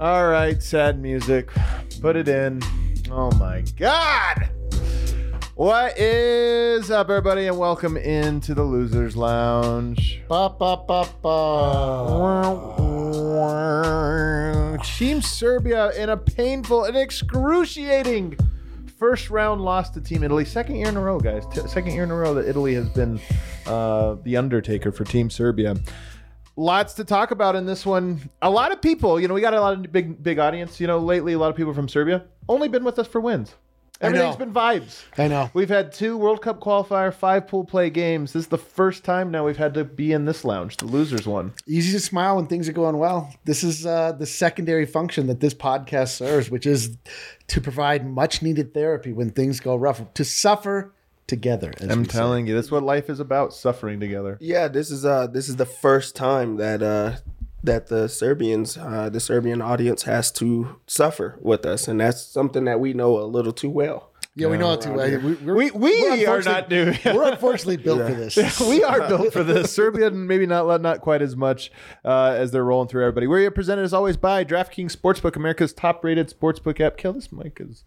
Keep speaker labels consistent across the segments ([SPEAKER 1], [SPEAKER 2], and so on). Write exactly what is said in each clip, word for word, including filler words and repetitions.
[SPEAKER 1] All right, sad music. Put it in. Oh my God. What is up, everybody, and welcome into the Losers Lounge.
[SPEAKER 2] Ba, ba, ba, ba.
[SPEAKER 1] Team Serbia in a painful and excruciating first round loss to Team Italy. Second year in a row, guys. T- second year in a row that Italy has been uh, the undertaker for Team Serbia. Lots to talk about in this one. A lot of people, you know, we got a lot of big, big audience. You know, lately, a lot of people from Serbia only been with us for wins. Everything's been vibes.
[SPEAKER 2] I know.
[SPEAKER 1] We've had two World Cup qualifier, five pool play games. This is the first time now we've had to be in this lounge, the losers one.
[SPEAKER 2] Easy to smile when things are going well. This is uh, the secondary function that this podcast serves, which is to provide much needed therapy when things go rough, to suffer together.
[SPEAKER 1] I'm telling you, that's what life is about, suffering together.
[SPEAKER 3] Yeah, this is uh this is the first time that uh that the Serbians, uh, the Serbian audience has to suffer with us, and that's something that we know a little too well.
[SPEAKER 2] Yeah, we know it too well. We, we're,
[SPEAKER 1] We we
[SPEAKER 2] we're
[SPEAKER 1] are not doing.
[SPEAKER 2] We're unfortunately built
[SPEAKER 3] Yeah.
[SPEAKER 2] for this.
[SPEAKER 1] We are built for this. Serbia, maybe not not quite as much uh, as they're rolling through everybody. We're presented as always by DraftKings Sportsbook, America's top-rated sportsbook app. Kill this mic, because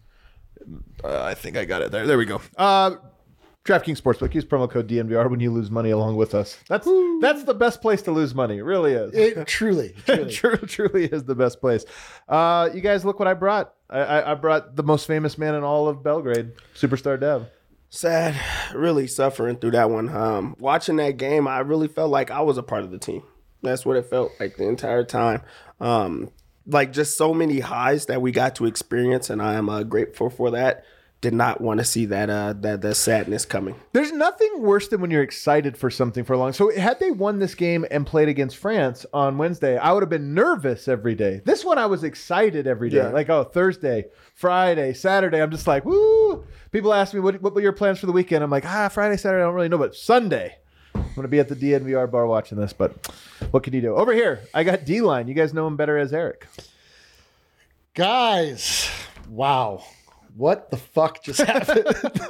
[SPEAKER 1] uh, I think I got it there. There we go. Uh, DraftKings Sportsbook. Use promo code D N V R when you lose money along with us. That's Woo. That's the best place to lose money. It really is.
[SPEAKER 2] It truly, truly.
[SPEAKER 1] True, truly is the best place. Uh, you guys, look what I brought. I, I, I brought the most famous man in all of Belgrade, Superstar Dev.
[SPEAKER 3] Sad, really suffering through that one. Um, watching that game, I really felt like I was a part of the team. That's what it felt like the entire time. Um, like just so many highs that we got to experience, and I am uh, grateful for that. Did not want to see that uh that that sadness coming.
[SPEAKER 1] There's nothing worse than when you're excited for something for long. So had they won this game and played against France on Wednesday, I would have been nervous every day. This one, I was excited every day.
[SPEAKER 3] Yeah.
[SPEAKER 1] Like, oh, Thursday, Friday, Saturday. I'm just like, woo. People ask me, what, what were your plans for the weekend? I'm like, ah, Friday, Saturday, I don't really know. But Sunday, I'm going to be at the D N V R bar watching this. But what can you do? Over here, I got D-Line. You guys know him better as Eric.
[SPEAKER 2] Guys, wow. What the fuck just happened?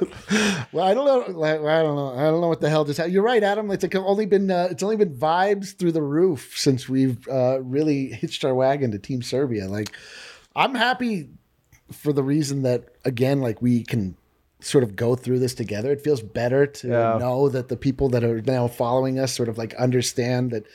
[SPEAKER 2] Well, I don't know. Like, I don't know. I don't know what the hell just happened. You're right, Adam. It's like only been uh, it's only been vibes through the roof since we've uh, really hitched our wagon to Team Serbia. Like, I'm happy for the reason that, again, like we can sort of go through this together. It feels better to
[SPEAKER 1] Yeah.
[SPEAKER 2] know that the people that are now following us sort of like understand that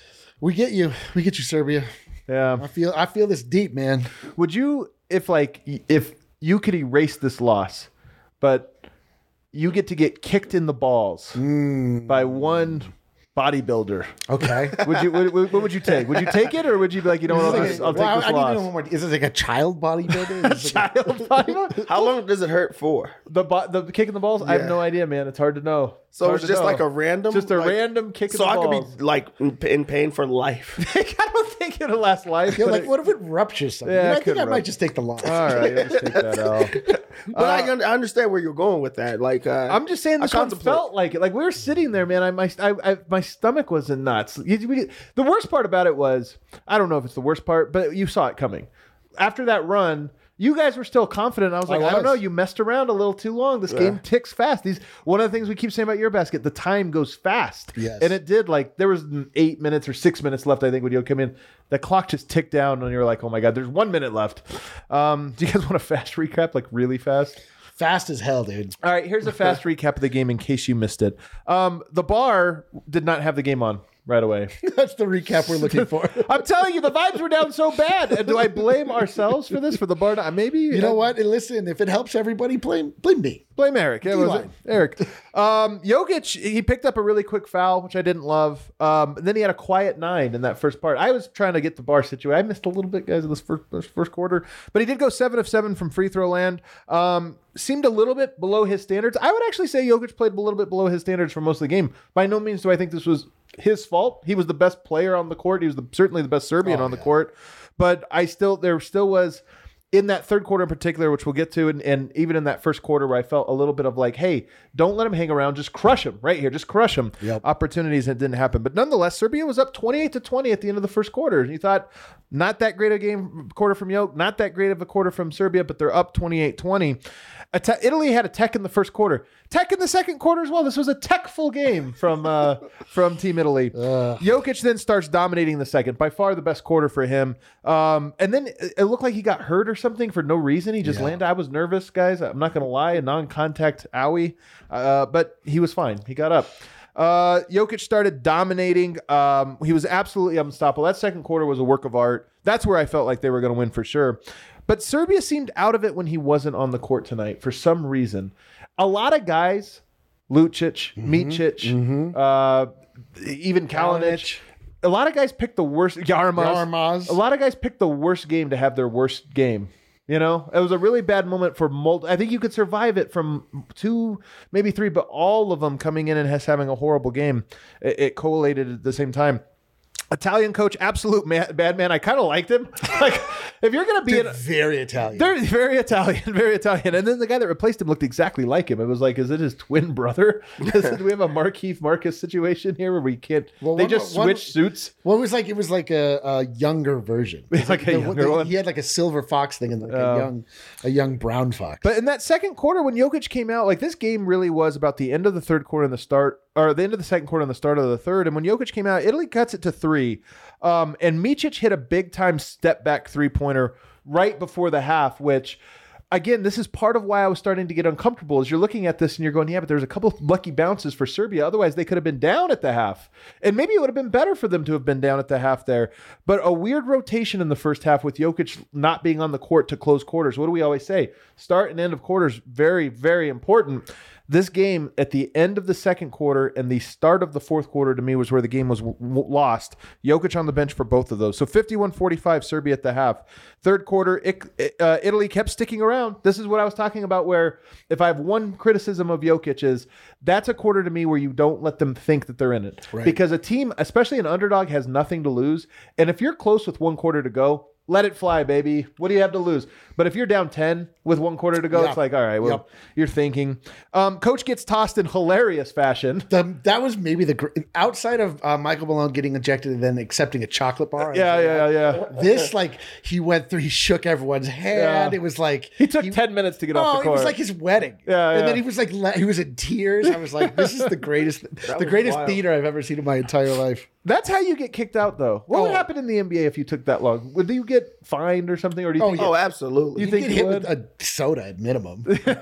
[SPEAKER 2] we get you. We get you, Serbia.
[SPEAKER 1] Yeah.
[SPEAKER 2] I feel I feel this deep, man.
[SPEAKER 1] Would you, if like, if you could erase this loss, but you get to get kicked in the balls
[SPEAKER 2] Mm.
[SPEAKER 1] by one bodybuilder,
[SPEAKER 2] Okay.
[SPEAKER 1] would you? What, what would you take? Would you take it, or would you be like, you know what, I'll, just, I'll take
[SPEAKER 2] Well,
[SPEAKER 1] this
[SPEAKER 2] I, I need to know
[SPEAKER 1] loss?
[SPEAKER 2] one more. Is this like a child bodybuilder? Is this like
[SPEAKER 1] Child bodybuilder?
[SPEAKER 3] How long does it hurt for?
[SPEAKER 1] The bo- the kick in the balls? I have
[SPEAKER 3] Yeah.
[SPEAKER 1] no idea, man. It's hard to know.
[SPEAKER 3] So
[SPEAKER 1] hard
[SPEAKER 3] it's
[SPEAKER 1] to
[SPEAKER 3] just
[SPEAKER 1] know.
[SPEAKER 3] like a random,
[SPEAKER 1] just a
[SPEAKER 3] like-
[SPEAKER 1] random kick in
[SPEAKER 3] So
[SPEAKER 1] the
[SPEAKER 3] I
[SPEAKER 1] balls.
[SPEAKER 3] could be like in, in pain for life.
[SPEAKER 1] I don't think it'll last life.
[SPEAKER 2] Yeah,
[SPEAKER 1] but
[SPEAKER 2] like
[SPEAKER 1] it-
[SPEAKER 2] what if it ruptures something?
[SPEAKER 1] Yeah,
[SPEAKER 2] You know,
[SPEAKER 1] it
[SPEAKER 2] I think
[SPEAKER 1] could
[SPEAKER 2] I might
[SPEAKER 1] rupture.
[SPEAKER 2] just take the loss.
[SPEAKER 1] all right, let's take that out.
[SPEAKER 3] But I, un- I understand where you're going with that. Like uh,
[SPEAKER 1] I'm just saying this
[SPEAKER 3] I
[SPEAKER 1] one
[SPEAKER 3] contemplate.
[SPEAKER 1] felt like it. Like we were sitting there, man. I my I, I my stomach was in knots. You- we- The worst part about it was, I don't know if it's the worst part, but you saw it coming. After that run, you guys were still confident. I was like, I,
[SPEAKER 2] I
[SPEAKER 1] don't know.
[SPEAKER 2] was.
[SPEAKER 1] You messed around a little too long. This
[SPEAKER 3] Yeah.
[SPEAKER 1] game ticks fast. These one of the things we keep saying about your basket, the time goes fast.
[SPEAKER 2] Yes.
[SPEAKER 1] And it did. Like there was eight minutes or six minutes left, I think, when you come in. The clock just ticked down, and you were like, oh my god, there's one minute left. Um, do you guys want a fast recap, like really fast?
[SPEAKER 2] Fast as hell, dude.
[SPEAKER 1] All right, here's a fast recap of the game in case you missed it. Um, the bar did not have the game on right away.
[SPEAKER 2] That's the recap we're looking for.
[SPEAKER 1] I'm telling you, the vibes were down so bad. And do I blame ourselves for this, for the bar? Not? Maybe.
[SPEAKER 2] You know what? And listen, if it helps everybody, blame blame me.
[SPEAKER 1] Blame Eric. Yeah, was it?
[SPEAKER 2] D-line.
[SPEAKER 1] Eric. Um, Jokic, he picked up a really quick foul, which I didn't love. Um, and then he had a quiet nine in that first part. I was trying to get the bar situated. I missed a little bit, guys, in this first, this first quarter. But he did go seven of seven from free throw land. Um, seemed a little bit below his standards. I would actually say Jokic played a little bit below his standards for most of the game. By no means do I think this was his fault. He was the best player on the court. He was the, certainly the best Serbian
[SPEAKER 2] Oh,
[SPEAKER 1] on the
[SPEAKER 2] yeah.
[SPEAKER 1] court. But I still, there still was in that third quarter in particular, which we'll get to, and, and even in that first quarter where I felt a little bit of like, hey, don't let him hang around. Just crush him right here. Just crush him.
[SPEAKER 2] Yep.
[SPEAKER 1] Opportunities that didn't happen. But nonetheless, Serbia was up twenty-eight to twenty at the end of the first quarter. And you thought, not that great a game quarter from Yoke, not that great of a quarter from Serbia, but they're up twenty-eight twenty. Te- Italy had a tech in the first quarter. Tech in the second quarter as well. This was a tech-full game from uh, from Team Italy. Uh. Jokic then starts dominating the second. By far the best quarter for him. Um, and then it looked like he got hurt or something for no reason. He just yeah. landed. I was nervous, guys. I'm not going to lie. A non-contact owie. Uh, but he was fine. He got up. Uh, Jokic started dominating. Um, he was absolutely unstoppable. That second quarter was a work of art. That's where I felt like they were going to win for sure. But Serbia seemed out of it when he wasn't on the court tonight for some reason. A lot of guys, Lucic, mm-hmm, Micic, mm-hmm. uh, even Kalinic, a lot of guys picked the worst. Yarmaz,
[SPEAKER 2] Yarmaz.
[SPEAKER 1] A lot of guys picked the worst game to have their worst game. You know, it was a really bad moment for multi. I think you could survive it from two, maybe three, but all of them coming in and has having a horrible game. It, it collated at the same time. Italian coach, absolute man, bad man. I kind of liked him. Like, if you're going to be
[SPEAKER 2] they're
[SPEAKER 1] in,
[SPEAKER 2] very Italian,
[SPEAKER 1] they're very Italian, very Italian. And then the guy that replaced him looked exactly like him. It was like, is it his twin brother? Do we have a Markeith Marcus situation here where we can't? Well, they one, just switch one, suits.
[SPEAKER 2] Well, it was like it was like a, a younger version.
[SPEAKER 1] Like, like a the, younger
[SPEAKER 2] the,
[SPEAKER 1] one.
[SPEAKER 2] He had like a silver fox thing and like uh, a young, a young brown fox.
[SPEAKER 1] But in that second quarter, when Jokic came out, like this game really was about the end of the third quarter and the start. Or the end of the second quarter and the start of the third. And when Jokic came out, Italy cuts it to three. Um, and Micic hit a big-time step-back three-pointer right before the half, which, again, this is part of why I was starting to get uncomfortable. As you're looking at this and you're going, yeah, but there's a couple of lucky bounces for Serbia. Otherwise, they could have been down at the half. And maybe it would have been better for them to have been down at the half there. But a weird rotation in the first half with Jokic not being on the court to close quarters. What do we always say? Start and end of quarters, very, very important. This game at the end of the second quarter and the start of the fourth quarter to me was where the game was w- w- lost. Jokic on the bench for both of those. So fifty-one forty-five Serbia at the half. Third quarter, it, uh, Italy kept sticking around. This is what I was talking about where if I have one criticism of Jokic is that's a quarter to me where you don't let them think that they're in it.
[SPEAKER 2] Right.
[SPEAKER 1] Because a team, especially an underdog, has nothing to lose. And if you're close with one quarter to go, let it fly, baby. What do you have to lose? But if you're down ten with one quarter to go, yep. It's like, all right, well, yep. You're thinking. Um, Coach gets tossed in hilarious fashion.
[SPEAKER 2] The, that was maybe the outside of uh, Michael Malone getting ejected and then accepting a chocolate bar.
[SPEAKER 1] Yeah, yeah, like, yeah.
[SPEAKER 2] This, like, he went through, he shook everyone's hand. Yeah. It was like.
[SPEAKER 1] He took
[SPEAKER 2] he,
[SPEAKER 1] ten minutes to get
[SPEAKER 2] oh,
[SPEAKER 1] off the court.
[SPEAKER 2] It was like his wedding.
[SPEAKER 1] Yeah,
[SPEAKER 2] And
[SPEAKER 1] yeah.
[SPEAKER 2] then he was like, he was in tears. I was like, this is the greatest, the greatest wild. theater I've ever seen in my entire life.
[SPEAKER 1] That's how you get kicked out, though. What oh. would happen in the N B A if you took that long? Would you get fined or something? Or do you
[SPEAKER 3] oh,
[SPEAKER 1] think
[SPEAKER 3] yeah. oh, absolutely.
[SPEAKER 1] You,
[SPEAKER 2] you
[SPEAKER 1] think
[SPEAKER 2] get
[SPEAKER 1] you
[SPEAKER 2] hit
[SPEAKER 1] would?
[SPEAKER 2] with a soda at minimum.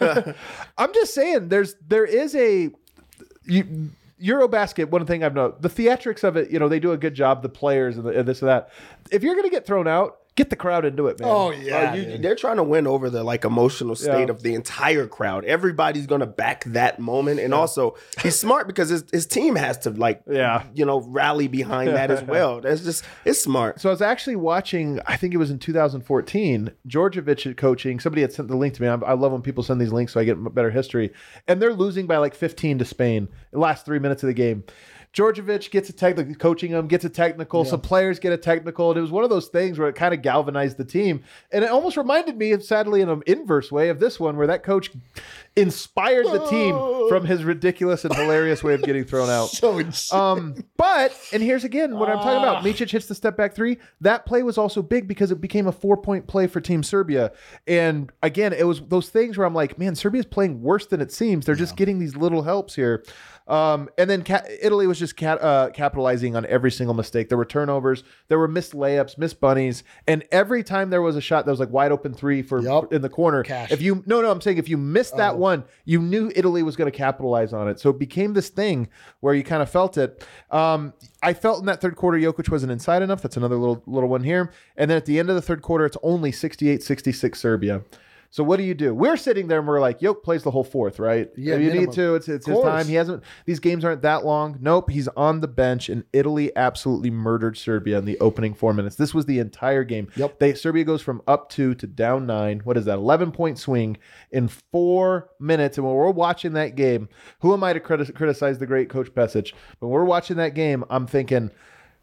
[SPEAKER 1] I'm just saying, there's there is a you, Eurobasket. One thing I've noticed, the theatrics of it. You know, they do a good job. The players and, the, and this and that. If you're going to get thrown out, get the crowd into it, man.
[SPEAKER 2] Oh yeah,
[SPEAKER 3] uh, you, they're trying to win over the like emotional state yeah. of the entire crowd. Everybody's gonna back that moment, and yeah. also he's smart because his, his team has to like,
[SPEAKER 1] yeah.
[SPEAKER 3] you know, rally behind that as well. That's just it's smart.
[SPEAKER 1] So I was actually watching. I think it was in two thousand fourteen. Djordjevic coaching. Somebody had sent the link to me. I, I love when people send these links so I get better history. And they're losing by like fifteen to Spain. The last three minutes of the game. Djordjevic gets a technical, coaching him, gets a technical. Yeah. Some players get a technical. And it was one of those things where it kind of galvanized the team. And it almost reminded me, of, sadly, in an inverse way, of this one where that coach inspired the team from his ridiculous and hilarious way of getting thrown out.
[SPEAKER 2] So insane.
[SPEAKER 1] Um, but, and here's again what I'm talking about. Micic hits the step back three. That play was also big because it became a four-point play for Team Serbia. And again, it was those things where I'm like, man, Serbia's playing worse than it seems. They're yeah. just getting these little helps here. Um, and then ca- Italy was just ca- uh, capitalizing on every single mistake. There were turnovers, there were missed layups, missed bunnies, and every time there was a shot that was like wide open three for
[SPEAKER 2] yep.
[SPEAKER 1] in the corner.
[SPEAKER 2] Cash.
[SPEAKER 1] If you no no, I'm saying if you missed that oh. one, you knew Italy was going to capitalize on it. So it became this thing where you kind of felt it. Um, I felt in that third quarter, Jokic wasn't inside enough. That's another little little one here. And then at the end of the third quarter, it's only sixty-eight sixty-six Serbia. So what do you do? We're sitting there and we're like, Yoke plays the whole fourth, right?
[SPEAKER 2] Yeah,
[SPEAKER 1] if you
[SPEAKER 2] minimum.
[SPEAKER 1] need to. It's it's his time. He hasn't. These games aren't that long. Nope. He's on the bench, and Italy absolutely murdered Serbia in the opening four minutes. This was the entire game.
[SPEAKER 2] Yep.
[SPEAKER 1] They Serbia goes from up two to down nine. What is that? eleven point swing in four minutes. And when we're watching that game, who am I to criti- criticize the great Coach Pesic? When we're watching that game, I'm thinking,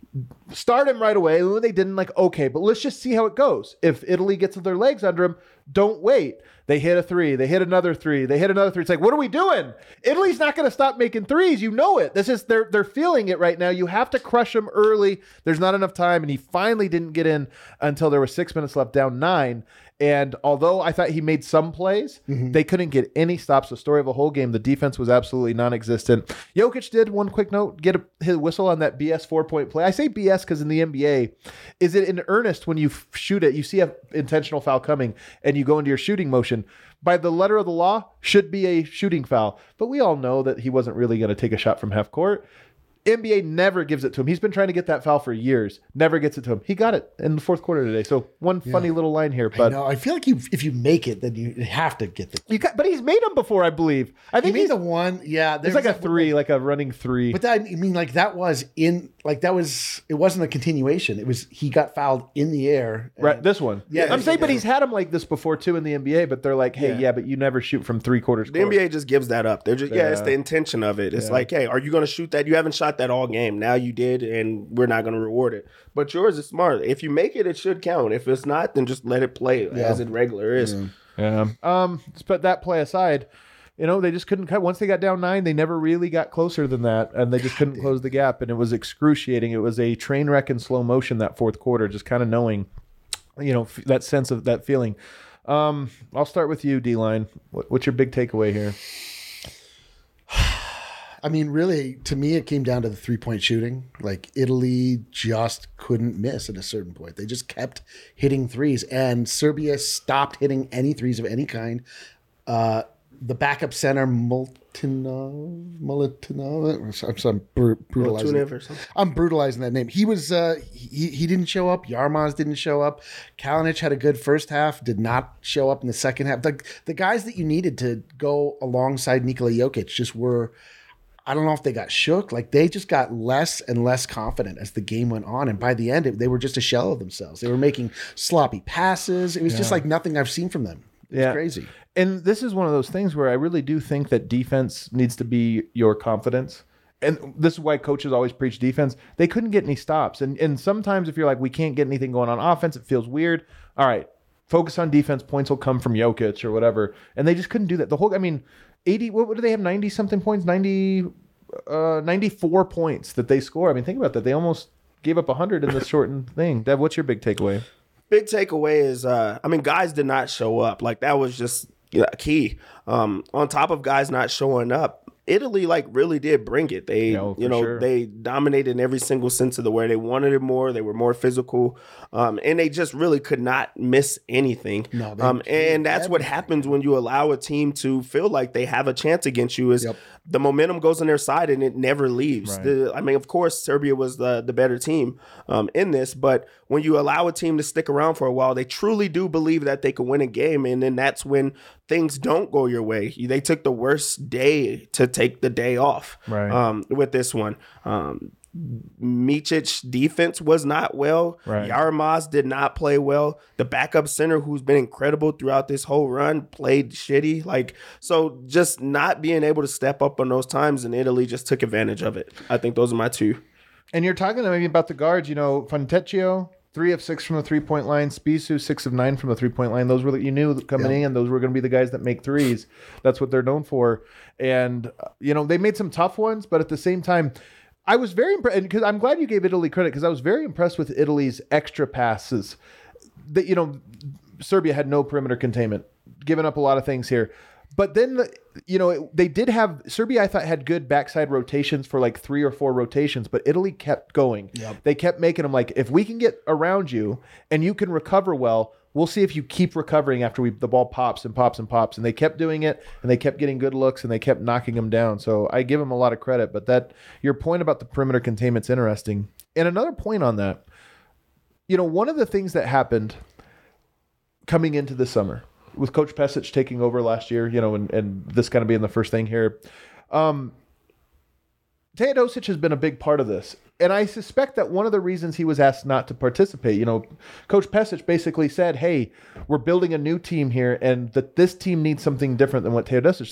[SPEAKER 1] start him right away. And when they didn't, like, okay, but let's just see how it goes. If Italy gets their legs under him, don't wait. They hit a three. They hit another three. They hit another three. It's like, what are we doing? Italy's not going to stop making threes. You know it. This is they're they're feeling it right now. You have to crush them early. There's not enough time, and he finally didn't get in until there were six minutes left, down nine. And although I thought he made some plays, mm-hmm. they couldn't get any stops. The story of a whole game, the defense was absolutely non-existent. Jokic did, one quick note, get a, his whistle on that B S four-point play. I say B S because in the N B A, is it in earnest when you f- shoot it, you see an intentional foul coming, and you go into your shooting motion. By the letter of the law, should be a shooting foul. But we all know that he wasn't really going to take a shot from half court. N B A never gives it to him. He's been trying to get that foul for years. Never gets it to him. He got it in the fourth quarter today. So one yeah. funny little line here. But
[SPEAKER 2] I, know. I feel like you, if you make it, then you have to get the.
[SPEAKER 1] You got, but he's made them before, I believe. I think
[SPEAKER 2] he
[SPEAKER 1] he's
[SPEAKER 2] made the one. Yeah,
[SPEAKER 1] it's like a three, like, like a running three.
[SPEAKER 2] But that, I mean, like that was in, like that was. It wasn't a continuation. It was he got fouled in the air.
[SPEAKER 1] Right. This one.
[SPEAKER 2] Yeah.
[SPEAKER 1] I'm saying, but he's had them like this before too in the N B A. But they're like, hey, yeah, yeah but you never shoot from three quarters.
[SPEAKER 3] The court. N B A just gives that up. They're just yeah. yeah it's the intention of it. It's yeah. like, hey, are you going to shoot that? You haven't shot that all game. Now you did, and we're not going to reward it. But yours is smart. If you make it, it should count. If it's not, then just let it play yeah. as it regular is.
[SPEAKER 1] Yeah. yeah. Um. But that play aside, you know, they just couldn't cut. Once they got down nine, they never really got closer than that, and they just couldn't close the gap. And it was excruciating. It was a train wreck in slow motion that fourth quarter. Just kind of knowing, you know, f- that sense of that feeling. Um. I'll start with you, D-Line. What, what's your big takeaway here?
[SPEAKER 2] I mean, really, to me, it came down to the three-point shooting. Like, Italy just couldn't miss at a certain point. They just kept hitting threes, and Serbia stopped hitting any threes of any kind. Uh, the backup center, Multinov, Multinov, I'm, I'm br- brutalizing. I'm brutalizing that name. He was, uh, he he didn't show up. Yarmaz didn't show up. Kalinic had a good first half, did not show up in the second half. The the guys that you needed to go alongside Nikola Jokic just were. I don't know if they got shook. Like, they just got less and less confident as the game went on. And by the end, it, they were just a shell of themselves. They were making sloppy passes. It was yeah. just like nothing I've seen from them. It's yeah. crazy.
[SPEAKER 1] And this is one of those things where I really do think that defense needs to be your confidence. And this is why coaches always preach defense. They couldn't get any stops. And and sometimes if you're like, we can't get anything going on offense, it feels weird. All right, focus on defense. Points will come from Jokic or whatever. And they just couldn't do that. The whole, I mean, eighty, what, what do they have? ninety something points, ninety, uh, ninety-four points that they score. I mean, think about that. They almost gave up one hundred in this shortened thing. Dev, what's your big takeaway?
[SPEAKER 3] Big takeaway is, uh, I mean, guys did not show up. Like, that was just you know, key. Um, on top of guys not showing up, Italy like really did bring it. They, yeah, you know, sure. they dominated in every single sense of the word. They wanted it more. They were more physical, um, and they just really could not miss anything. No, um, and that's what happens when you allow a team to feel like they have a chance against you. Is yep. the momentum goes on their side and it never leaves. Right. The, I mean, of course, Serbia was the the better team um, in this, but when you allow a team to stick around for a while, they truly do believe that they can win a game, and then that's when things don't go your way. They took the worst day to take the day off
[SPEAKER 1] right.
[SPEAKER 3] um, with this one. Um, Micic defense was not well.
[SPEAKER 1] Right.
[SPEAKER 3] Yarmaz did not play well. The backup center, who's been incredible throughout this whole run, played shitty. Like, so just not being able to step up on those times, and Italy just took advantage of it. I think those are my two.
[SPEAKER 1] And you're talking maybe about the guards, you know, Fontecchio, three of six from the three-point line. Spissu, six of nine from the three-point line. Those were you knew coming yeah. in. Those were going to be the guys that make threes. That's what they're known for. And uh, you know, they made some tough ones, but at the same time, I was very impressed because I'm glad you gave Italy credit because I was very impressed with Italy's extra passes. That you know, Serbia had no perimeter containment, giving up a lot of things here. But then, you know, it, they did have Serbia. I thought had good backside rotations for like three or four rotations, but Italy kept going.
[SPEAKER 2] Yep.
[SPEAKER 1] They kept making them like, if we can get around you and you can recover well, we'll see if you keep recovering after we the ball pops and pops and pops. And they kept doing it, and they kept getting good looks, and they kept knocking them down. So I give them a lot of credit. But that your point about the perimeter containment's interesting. And another point on that, you know, one of the things that happened coming into the summer, with Coach Pesic taking over last year, you know, and, and this kind of being the first thing here, um, Teodosic has been a big part of this. And I suspect that one of the reasons he was asked not to participate, you know, Coach Pesic basically said, hey, we're building a new team here, and that this team needs something different than what Teodosic does.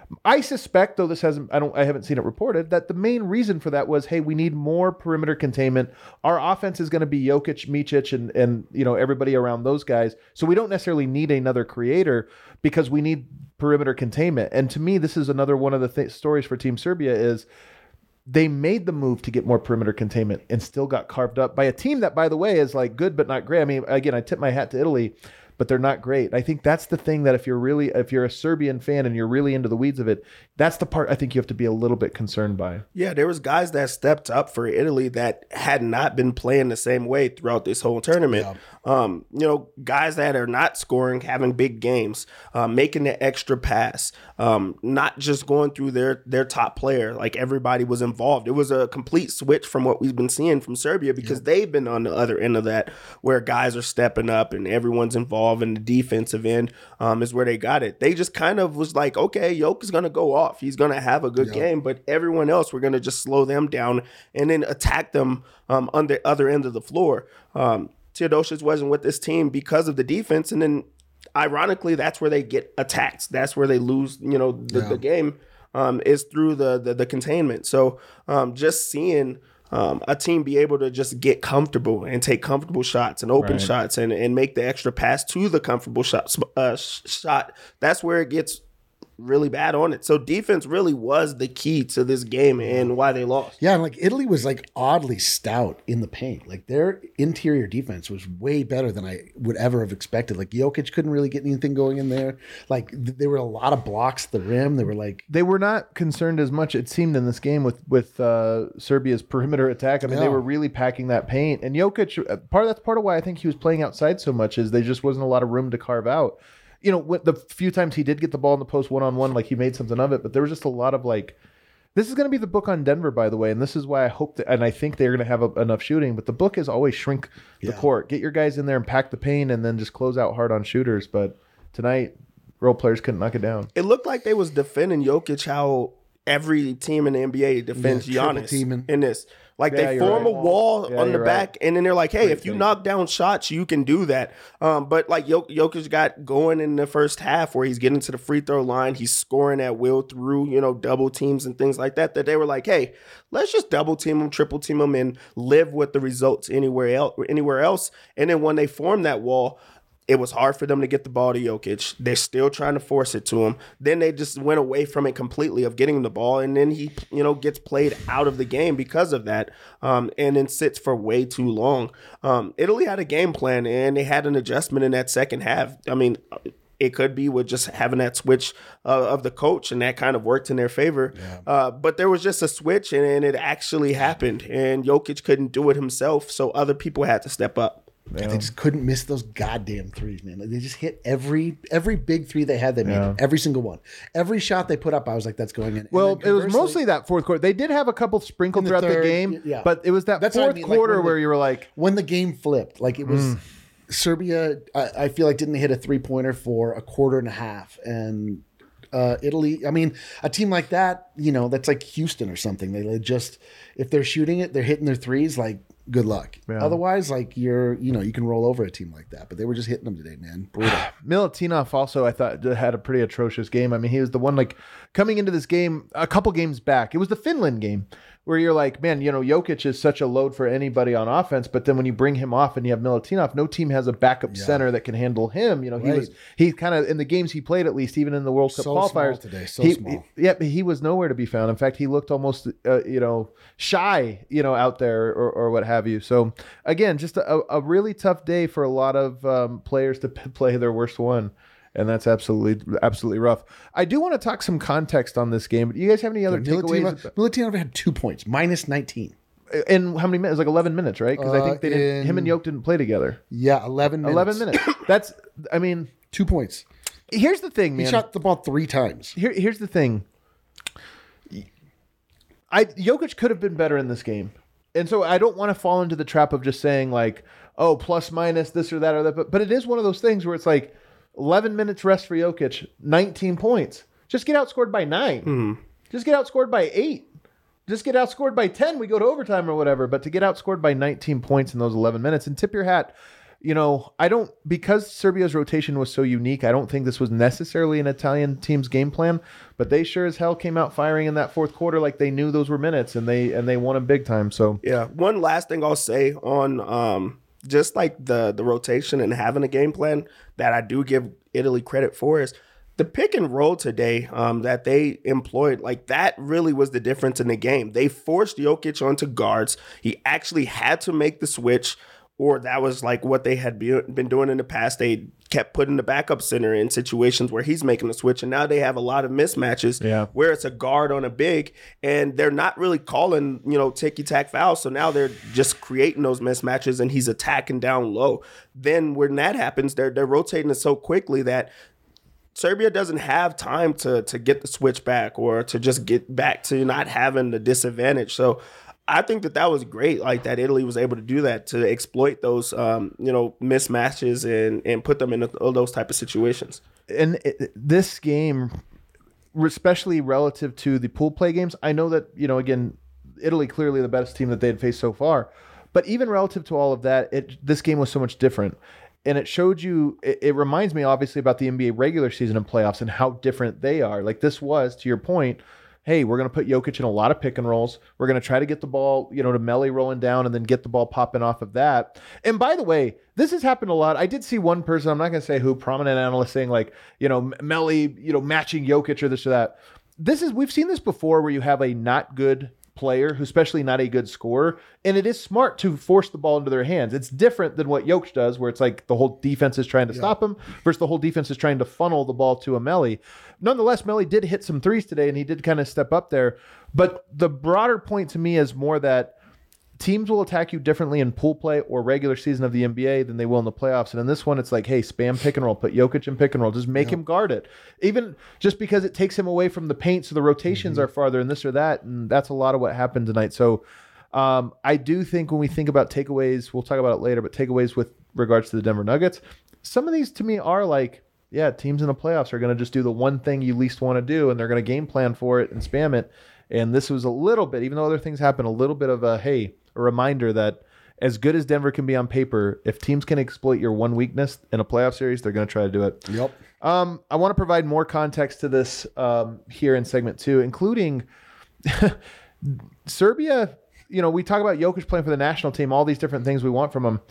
[SPEAKER 1] I suspect, though this hasn't, I don't, I haven't seen it reported, that the main reason for that was, hey, we need more perimeter containment. Our offense is going to be Jokic, Micic, and and you know everybody around those guys. So we don't necessarily need another creator because we need perimeter containment. And to me, this is another one of the th- stories for Team Serbia is they made the move to get more perimeter containment and still got carved up by a team that, by the way, is like good but not great. I mean, again, I tip my hat to Italy, but they're not great. I think that's the thing that if you're really, if you're a Serbian fan and you're really into the weeds of it, that's the part I think you have to be a little bit concerned by.
[SPEAKER 3] Yeah, there was guys that stepped up for Italy that had not been playing the same way throughout this whole tournament. Yeah. Um, you know, guys that are not scoring, having big games, uh, making the extra pass, um, not just going through their their top player. Like everybody was involved. It was a complete switch from what we've been seeing from Serbia because yeah. they've been on the other end of that, where guys are stepping up and everyone's involved, and the defensive end um, is where they got it. They just kind of was like, okay, Jokic is going to go off. He's going to have a good yeah. game, but everyone else, we're going to just slow them down and then attack them um, on the other end of the floor. Um, Teodosic wasn't with this team because of the defense, and then ironically, that's where they get attacked. That's where they lose, you know, the, yeah. the game um, is through the, the the containment. So um, just seeing um, a team be able to just get comfortable and take comfortable shots and open right. shots and, and make the extra pass to the comfortable shot, uh, shot, that's where it gets really bad on it. So defense really was the key to this game and why they lost.
[SPEAKER 2] Yeah, and like Italy was like oddly stout in the paint. Like their interior defense was way better than I would ever have expected. Like Jokic couldn't really get anything going in there. Like th- there were a lot of blocks at the rim. They were like
[SPEAKER 1] they were not concerned as much, it seemed, in this game with with uh, Serbia's perimeter attack. I mean, yeah. they were really packing that paint. And Jokic, part of that's part of why I think he was playing outside so much is there just wasn't a lot of room to carve out. You know, the few times he did get the ball in the post one-on-one, like he made something of it, but there was just a lot of like, this is going to be the book on Denver, by the way, and this is why I hope that, and I think they're going to have a, enough shooting, but the book is always shrink the yeah. court. Get your guys in there and pack the paint and then just close out hard on shooters. But tonight, role players couldn't knock it down.
[SPEAKER 3] It looked like they was defending Jokic how every team in the N B A defends yeah, Giannis in this. Like yeah, they form right. a wall yeah, on the back, right. and then they're like, "Hey, Great if you thing. knock down shots, you can do that." Um, but like Jok- Jokic got going in the first half, where he's getting to the free throw line, he's scoring at will through you know double teams and things like that. That they were like, "Hey, let's just double team him, triple team him, and live with the results anywhere else." Anywhere else, and then when they form that wall, it was hard for them to get the ball to Jokic. They're still trying to force it to him. Then they just went away from it completely of getting the ball, and then he, you know, gets played out of the game because of that, um, and then sits for way too long. Um, Italy had a game plan, and they had an adjustment in that second half. I mean, it could be with just having that switch uh, of the coach, and that kind of worked in their favor. Yeah. Uh, but there was just a switch, and, and it actually happened, and Jokic couldn't do it himself, so other people had to step up.
[SPEAKER 2] Yeah. They just couldn't miss those goddamn threes, man. Like they just hit every every big three they had. They made yeah. every single one. Every shot they put up, I was like, "That's going in."
[SPEAKER 1] Well, it was mostly that fourth quarter. They did have a couple sprinkled the throughout third, the game, yeah. but it was that That's fourth I mean. quarter like where the, you were like,
[SPEAKER 2] when the game flipped, like it was mm. Serbia. I, I feel like didn't hit a three pointer for a quarter and a half, and uh, Italy. I mean, a team like that, you know, that's like Houston or something. They, they just if they're shooting it, they're hitting their threes like. Good luck. Yeah. Otherwise, like you're, you know, you can roll over a team like that. But they were just hitting them today, man. Brutal.
[SPEAKER 1] Milutinov also, I thought, had a pretty atrocious game. I mean, he was the one like coming into this game a couple games back. It was the Finland game where you're like, man, you know, Jokic is such a load for anybody on offense. But then when you bring him off and you have Milutinov, no team has a backup yeah. center that can handle him. You know, he right. was he kind of in the games he played, at least even in the World Cup
[SPEAKER 2] so
[SPEAKER 1] qualifiers
[SPEAKER 2] small today, so
[SPEAKER 1] he,
[SPEAKER 2] small.
[SPEAKER 1] He, yeah, he was nowhere to be found. In fact, he looked almost, uh, you know, shy, you know, out there or, or what have you. So again, just a, a really tough day for a lot of um, players to p- play their worst one. And that's absolutely, absolutely rough. I do want to talk some context on this game. Do you guys have any other yeah, takeaways?
[SPEAKER 2] Milutinov had two points, minus nineteen.
[SPEAKER 1] In how many minutes? Like eleven minutes, right? Because uh, I think they didn't. In, him and Yoke didn't play together.
[SPEAKER 2] Yeah, eleven minutes.
[SPEAKER 1] Eleven minutes. That's. I mean,
[SPEAKER 2] two points.
[SPEAKER 1] Here's the thing, man.
[SPEAKER 2] He shot the ball three times.
[SPEAKER 1] Here, here's the thing. I Jokic could have been better in this game, and so I don't want to fall into the trap of just saying like, oh, plus minus this or that or that. But but it is one of those things where it's like. eleven minutes rest for Jokic, nineteen points. Just get outscored by nine. Mm-hmm. Just get outscored by eight. Just get outscored by ten. We go to overtime or whatever. But to get outscored by nineteen points in those eleven minutes and tip your hat. you know, I don't, because Serbia's rotation was so unique, I don't think this was necessarily an Italian team's game plan, but they sure as hell came out firing in that fourth quarter like they knew those were minutes, and they and they won them big time. So
[SPEAKER 3] yeah, one last thing I'll say on um, just like the the rotation and having a game plan that I do give Italy credit for is the pick and roll today um, that they employed. Like, that really was the difference in the game. They forced Jokic onto guards. He actually had to make the switch, or that was like what they had be, been doing in the past. They kept putting the backup center in situations where he's making the switch, and now they have a lot of mismatches
[SPEAKER 1] yeah.
[SPEAKER 3] where it's a guard on a big, and they're not really calling, you know, ticky-tack fouls. So now they're just creating those mismatches, and he's attacking down low. Then when that happens, they're they're rotating it so quickly that Serbia doesn't have time to to get the switch back or to just get back to not having the disadvantage. So I think that that was great, like that Italy was able to do that, to exploit those, um, you know, mismatches and, and put them in those type of situations.
[SPEAKER 1] And it, this game, especially relative to the pool play games, I know that, you know, again, Italy clearly the best team that they had faced so far. But even relative to all of that, it, this game was so much different. And it showed you, it, it reminds me obviously about the N B A regular season and playoffs and how different they are. Like, this was, to your point, hey, we're going to put Jokic in a lot of pick and rolls. We're going to try to get the ball, you know, to Melli rolling down and then get the ball popping off of that. And by the way, this has happened a lot. I did see one person, I'm not going to say who, prominent analyst saying like, you know, Melli, you know, matching Jokic or this or that. This is, we've seen this before where you have a not good player, who's especially not a good scorer, and it is smart to force the ball into their hands. It's different than what Jokic does, where it's like the whole defense is trying to yeah. stop him versus the whole defense is trying to funnel the ball to a Melli. Nonetheless, Melli did hit some threes today, and he did kind of step up there. But the broader point to me is more that teams will attack you differently in pool play or regular season of the N B A than they will in the playoffs. And in this one, it's like, hey, spam pick and roll, put Jokic in pick and roll, just make yeah. him guard it. Even just because it takes him away from the paint, so the rotations mm-hmm. are farther and this or that. And that's a lot of what happened tonight. So um, I do think when we think about takeaways, we'll talk about it later, but takeaways with regards to the Denver Nuggets, some of these to me are like, yeah, teams in the playoffs are going to just do the one thing you least want to do, and they're going to game plan for it and spam it. And this was a little bit, even though other things happen, a little bit of a, hey, a reminder that as good as Denver can be on paper, if teams can exploit your one weakness in a playoff series, they're going to try to do it.
[SPEAKER 2] Yep.
[SPEAKER 1] Um, I want to provide more context to this um, here in segment two, including Serbia. You know, we talk about Jokic playing for the national team, all these different things we want from him.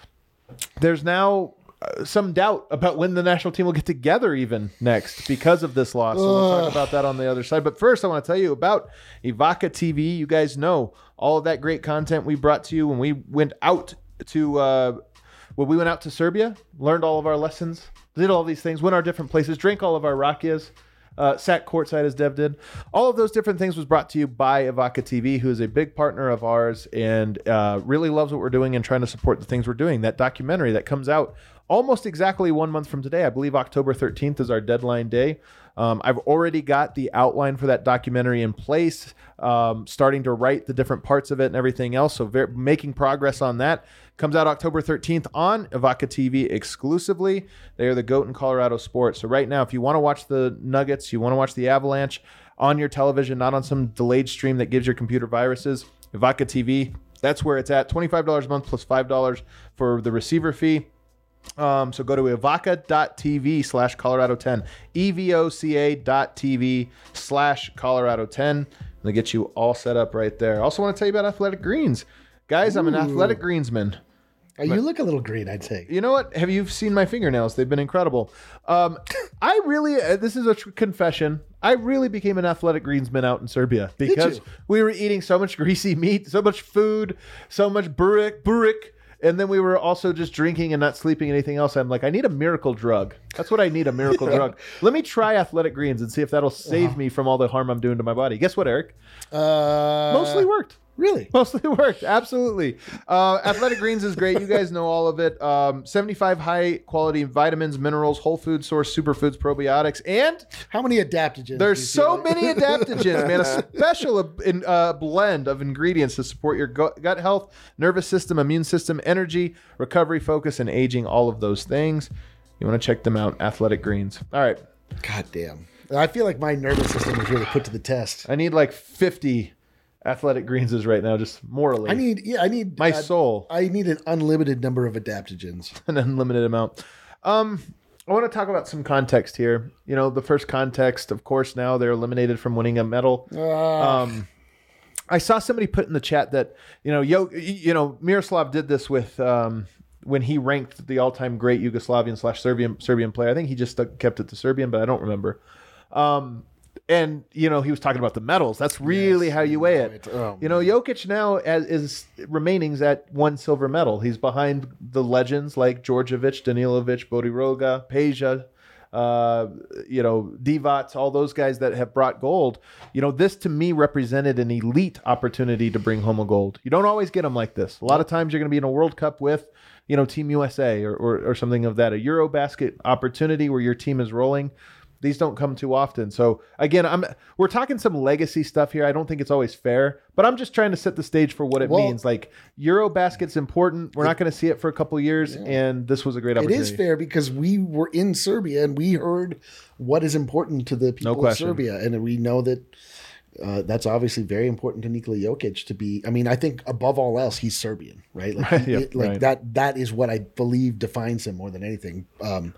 [SPEAKER 1] There's now uh, some doubt about when the national team will get together even next because of this loss. So we'll talk about that on the other side. But first, I want to tell you about Evoca T V. You guys know all of that great content we brought to you when we went out to uh, when we went out to Serbia, learned all of our lessons, did all these things, went our different places, drank all of our rakias, uh, sat courtside as Dev did. All of those different things was brought to you by Evoca T V, who is a big partner of ours and uh, really loves what we're doing and trying to support the things we're doing. That documentary that comes out almost exactly one month from today. I believe October thirteenth is our deadline day. Um, I've already got the outline for that documentary in place, um, starting to write the different parts of it and everything else. So very, making progress on that. Comes out October thirteenth on Evoca T V exclusively. They are the GOAT in Colorado sports. So right now, if you want to watch the Nuggets, you want to watch the Avalanche on your television, not on some delayed stream that gives your computer viruses, Evoca T V, that's where it's at. twenty-five dollars a month plus five dollars for the receiver fee. Um, so go to evoca.tv slash Colorado 10, E-V-O-C-A dot TV slash Colorado 10. They'll get you all set up right there. I also want to tell you about Athletic Greens. Guys, Ooh. I'm an Athletic Greensman.
[SPEAKER 2] Uh, you look a little green, I'd say.
[SPEAKER 1] You know what? Have you seen my fingernails? They've been incredible. Um, I really, uh, this is a tr- confession. I really became an Athletic Greensman out in Serbia because we were eating so much greasy meat, so much food, so much burek, burek. And then we were also just drinking and not sleeping anything else. I'm like, I need a miracle drug. That's what I need, a miracle drug. Let me try Athletic Greens and see if that'll save uh-huh. me from all the harm I'm doing to my body. Guess what, Eric?
[SPEAKER 2] Uh,
[SPEAKER 1] Mostly worked.
[SPEAKER 2] Really?
[SPEAKER 1] Mostly worked. Absolutely. Uh, Athletic Greens is great. You guys know all of it. Um, seventy-five high quality vitamins, minerals, whole food source, superfoods, probiotics, and
[SPEAKER 2] how many adaptogens?
[SPEAKER 1] There's so many adaptogens, man. A special in, uh, blend of ingredients to support your gut health, nervous system, immune system, energy, recovery, focus, and aging. All of those things. You want to check them out. Athletic Greens. All right.
[SPEAKER 2] God damn. I feel like my nervous system is really put to the test.
[SPEAKER 1] I need like fifty Athletic Greens is right now just morally.
[SPEAKER 2] I need, yeah, I need
[SPEAKER 1] my
[SPEAKER 2] uh,
[SPEAKER 1] soul,
[SPEAKER 2] I need an unlimited number of adaptogens.
[SPEAKER 1] an unlimited amount. Um, I want to talk about some context here. You know, the first context, of course, now they're eliminated from winning a medal.
[SPEAKER 2] Uh,
[SPEAKER 1] Um, I saw somebody put in the chat that, you know, Yo, you know, Miroslav did this with um, when he ranked the all-time great Yugoslavian slash Serbian Serbian player. I think he just stuck, kept it to Serbian, but I don't remember. Um, and you know, he was talking about the medals. That's really
[SPEAKER 2] Yes,
[SPEAKER 1] how you weigh
[SPEAKER 2] know
[SPEAKER 1] it.
[SPEAKER 2] it. Oh,
[SPEAKER 1] you know, Jokic now as, is remaining's at one silver medal. He's behind the legends like Djordjevic, Danilovic, Bodiroga, Peja, uh, you know, Divac, all those guys that have brought gold. You know, this to me represented an elite opportunity to bring home a gold. You don't always get them like this. A lot of times you're going to be in a World Cup with, you know, Team U S A or, or, or something of that, a Eurobasket opportunity where your team is rolling. These don't come too often. So again, I'm we're talking some legacy stuff here. I don't think it's always fair, but I'm just trying to set the stage for what it
[SPEAKER 2] Well,
[SPEAKER 1] means. Like Eurobasket's important. We're not going to see it for a couple years, and this was a great
[SPEAKER 2] it
[SPEAKER 1] opportunity.
[SPEAKER 2] is fair because we were in Serbia and we heard what is important to the people of
[SPEAKER 1] question.
[SPEAKER 2] Serbia, and we know that uh, that's obviously very important to Nikola Jokic to be. I mean, I think above all else, he's Serbian, right? Like, he-
[SPEAKER 1] Yeah,
[SPEAKER 2] it- like
[SPEAKER 1] right.
[SPEAKER 2] that. That is what I believe defines him more than anything. Um,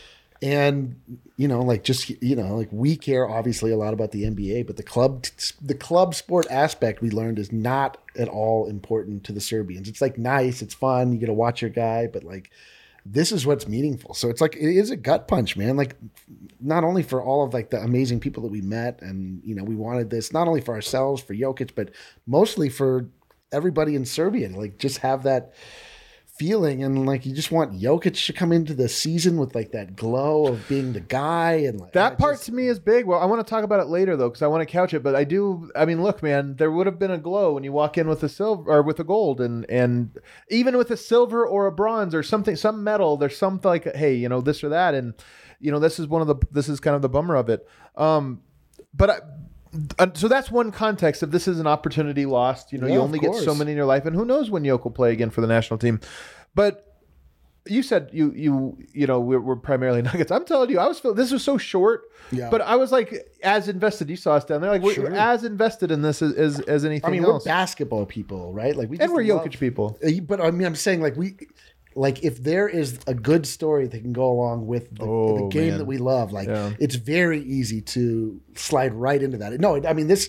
[SPEAKER 2] And, you know, like just, you know, like we care obviously a lot about the N B A, but the club, the club sport aspect we learned is not at all important to the Serbians. It's like nice, it's fun, you get to watch your guy, but like this is what's meaningful. So it's like, it is a gut punch, man. Like not only for all of like the amazing people that we met and, you know, we wanted this, not only for ourselves, for Jokic, but mostly for everybody in Serbia to like just have that feeling, and like you just want Jokic to come into the season with like that glow of being the guy, and like
[SPEAKER 1] That
[SPEAKER 2] I
[SPEAKER 1] part
[SPEAKER 2] just-
[SPEAKER 1] to me is big. Well, I want to talk about it later though, because I want to couch it. But I do. I mean, look, man, there would have been a glow when you walk in with a silver or with a gold, and and even with a silver or a bronze or something, some metal. There's something like, hey, you know, this or that, and you know, this is one of the. This is kind of the bummer of it. Um, but I. Uh, so that's one context of this is an opportunity lost. You know,
[SPEAKER 2] Yeah,
[SPEAKER 1] you
[SPEAKER 2] of
[SPEAKER 1] only get so
[SPEAKER 2] course.
[SPEAKER 1] many in your life, and who knows when Yoke will play again for the national team. But you said you you you know we're, we're primarily Nuggets. I'm telling you, I was feel, this was so short,
[SPEAKER 2] Yeah.
[SPEAKER 1] but I was like as invested. You saw us down there, like we're
[SPEAKER 2] Sure.
[SPEAKER 1] as invested in this as as, as anything
[SPEAKER 2] I mean,
[SPEAKER 1] else.
[SPEAKER 2] we're basketball people, right? Like we
[SPEAKER 1] and
[SPEAKER 2] just
[SPEAKER 1] we're
[SPEAKER 2] love-
[SPEAKER 1] Jokic people.
[SPEAKER 2] Uh, But I mean, I'm saying like we, like if there is a good story that can go along with the,
[SPEAKER 1] Oh,
[SPEAKER 2] the game
[SPEAKER 1] man.
[SPEAKER 2] that we love, like
[SPEAKER 1] Yeah.
[SPEAKER 2] it's very easy to slide right into that. No, I mean this.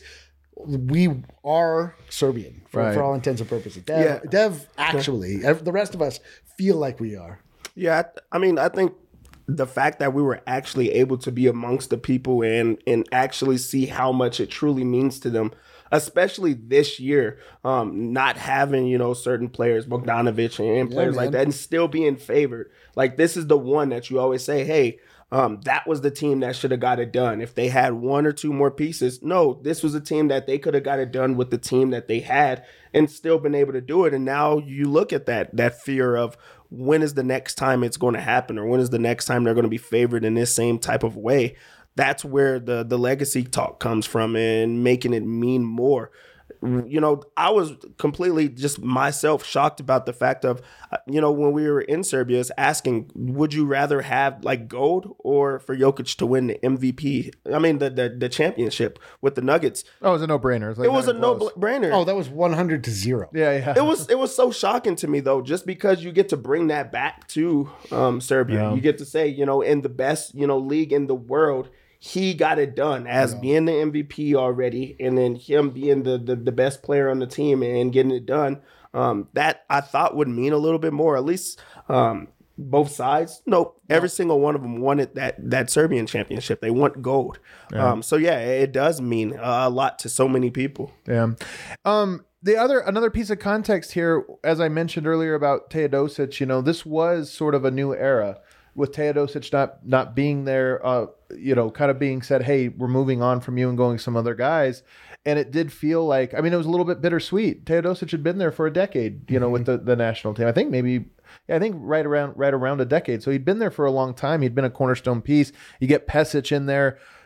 [SPEAKER 2] We are Serbian for,
[SPEAKER 1] Right.
[SPEAKER 2] for all intents and purposes. Dev,
[SPEAKER 3] Yeah.
[SPEAKER 2] Dev actually, ev- the rest of us feel like we are.
[SPEAKER 3] Yeah, I, I mean, I think the fact that we were actually able to be amongst the people and and actually see how much it truly means to them, especially this year, um, not having, you know, certain players, Bogdanovic and players like
[SPEAKER 2] man.
[SPEAKER 3] that, and still being favored. Like, this is the one that you always say, hey, um, that was the team that should have got it done. If they had one or two more pieces, no, this was a team that they could have got it done with the team that they had and still been able to do it. And now you look at that, that fear of when is the next time it's going to happen, or when is the next time they're going to be favored in this same type of way. That's where the the legacy talk comes from, and making it mean more. You know, I was completely just myself shocked about the fact of, uh, you know, when we were in Serbia, is asking, would you rather have like gold or for Jokic to win the M V P? I mean, the the, the championship with the Nuggets.
[SPEAKER 1] Oh, it was a no brainer.
[SPEAKER 3] It was a no brainer.
[SPEAKER 2] Oh, that was one hundred to zero.
[SPEAKER 1] Yeah, yeah.
[SPEAKER 3] It was it was so shocking to me though, just because you get to bring that back to um, Serbia.
[SPEAKER 1] Yeah.
[SPEAKER 3] You get to say, you know, in the best, you know, league in the world, he got it done as being the M V P already, and then him being the, the the best player on the team and getting it done. Um, that I thought would mean a little bit more, at least um, both sides. Nope, every single one of them wanted that that Serbian championship. They want gold. Um, so yeah, it does mean a lot to so many people.
[SPEAKER 1] Yeah. Um, the other another piece of context here, as I mentioned earlier about Teodosic, you know, this was sort of a new era with Teodosic not not being there, uh, you know, kind of being said, hey, we're moving on from you and going some other guys. And it did feel like, I mean, it was a little bit bittersweet. Teodosic had been there for a decade, you know, with the, the national team. I think maybe, yeah, I think right around right around a decade. So he'd been there for a long time. He'd been a cornerstone piece. You get Pesic in there.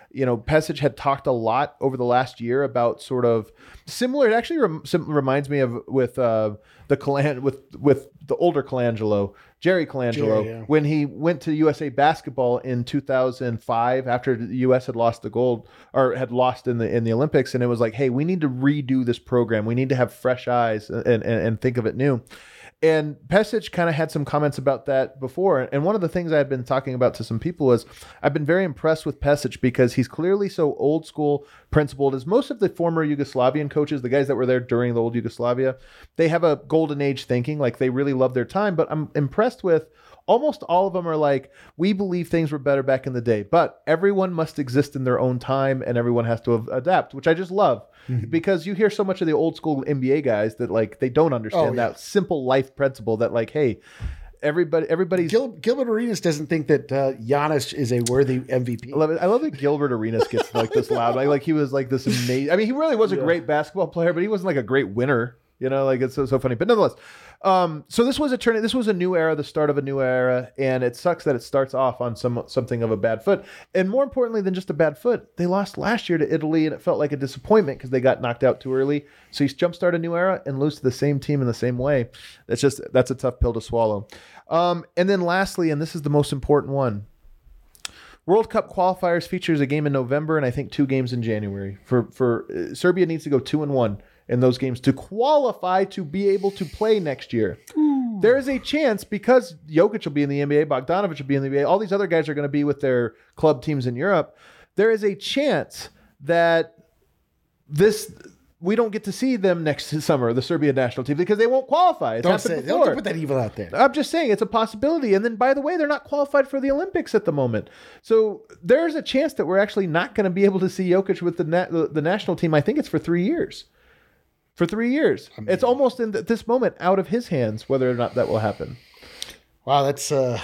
[SPEAKER 1] you know, Pesic had talked a lot over the last year about sort of similar. It actually rem, sim, reminds me of with uh, the Colan with with the older Colangelo, Jerry Colangelo,
[SPEAKER 2] Jerry, yeah.
[SPEAKER 1] when he went to U S A Basketball in two thousand five after the U S had lost the gold or had lost in the in the Olympics, and it was like, hey, we need to redo this program. We need to have fresh eyes and and, and think of it new. And Pesic kind of had some comments about that before. And one of the things I had been talking about to some people was I've been very impressed with Pesic because he's clearly so old school principled. As most of the former Yugoslavian coaches, the guys that were there during the old Yugoslavia, they have a golden age thinking, like they really love their time. But I'm impressed with almost all of them are like, we believe things were better back in the day, but everyone must exist in their own time and everyone has to adapt, which I just love. Mm-hmm. Because you hear so much of the old school N B A guys that like they don't understand oh, yeah. that simple life principle that like, hey, everybody, everybody's
[SPEAKER 2] Gil, Gilbert Arenas doesn't think that uh, Giannis is a worthy M V P.
[SPEAKER 1] I love it. I love that Gilbert Arenas gets like this loud. Like, like he was like this amazing. I mean, he really was a yeah. great basketball player, but he wasn't like a great winner. You know, like it's so, so funny. But nonetheless, um, so this was a turn. This was a new era, the start of a new era, and it sucks that it starts off on some something of a bad foot. And more importantly than just a bad foot, they lost last year to Italy, and it felt like a disappointment because they got knocked out too early. So you jumpstart a new era and lose to the same team in the same way. That's just that's a tough pill to swallow. Um, and then lastly, and this is the most important one. World Cup qualifiers features a game in November and I think two games in January. For for uh, Serbia needs to go two and one in those games to qualify to be able to play next year. Ooh. There is a chance because Jokic will be in the N B A, Bogdanovic will be in the N B A, all these other guys are going to be with their club teams in Europe. There is a chance that this we don't get to see them next summer, the Serbian national team, because they won't qualify. It's
[SPEAKER 2] don't say, don't put that evil out there.
[SPEAKER 1] I'm just saying it's a possibility. And then, by the way, they're not qualified for the Olympics at the moment. So there's a chance that we're actually not going to be able to see Jokic with the, na- the the national team. I think it's for three years. For three years. I mean, it's almost in th- this moment out of his hands whether or not that will happen.
[SPEAKER 2] Wow, that's uh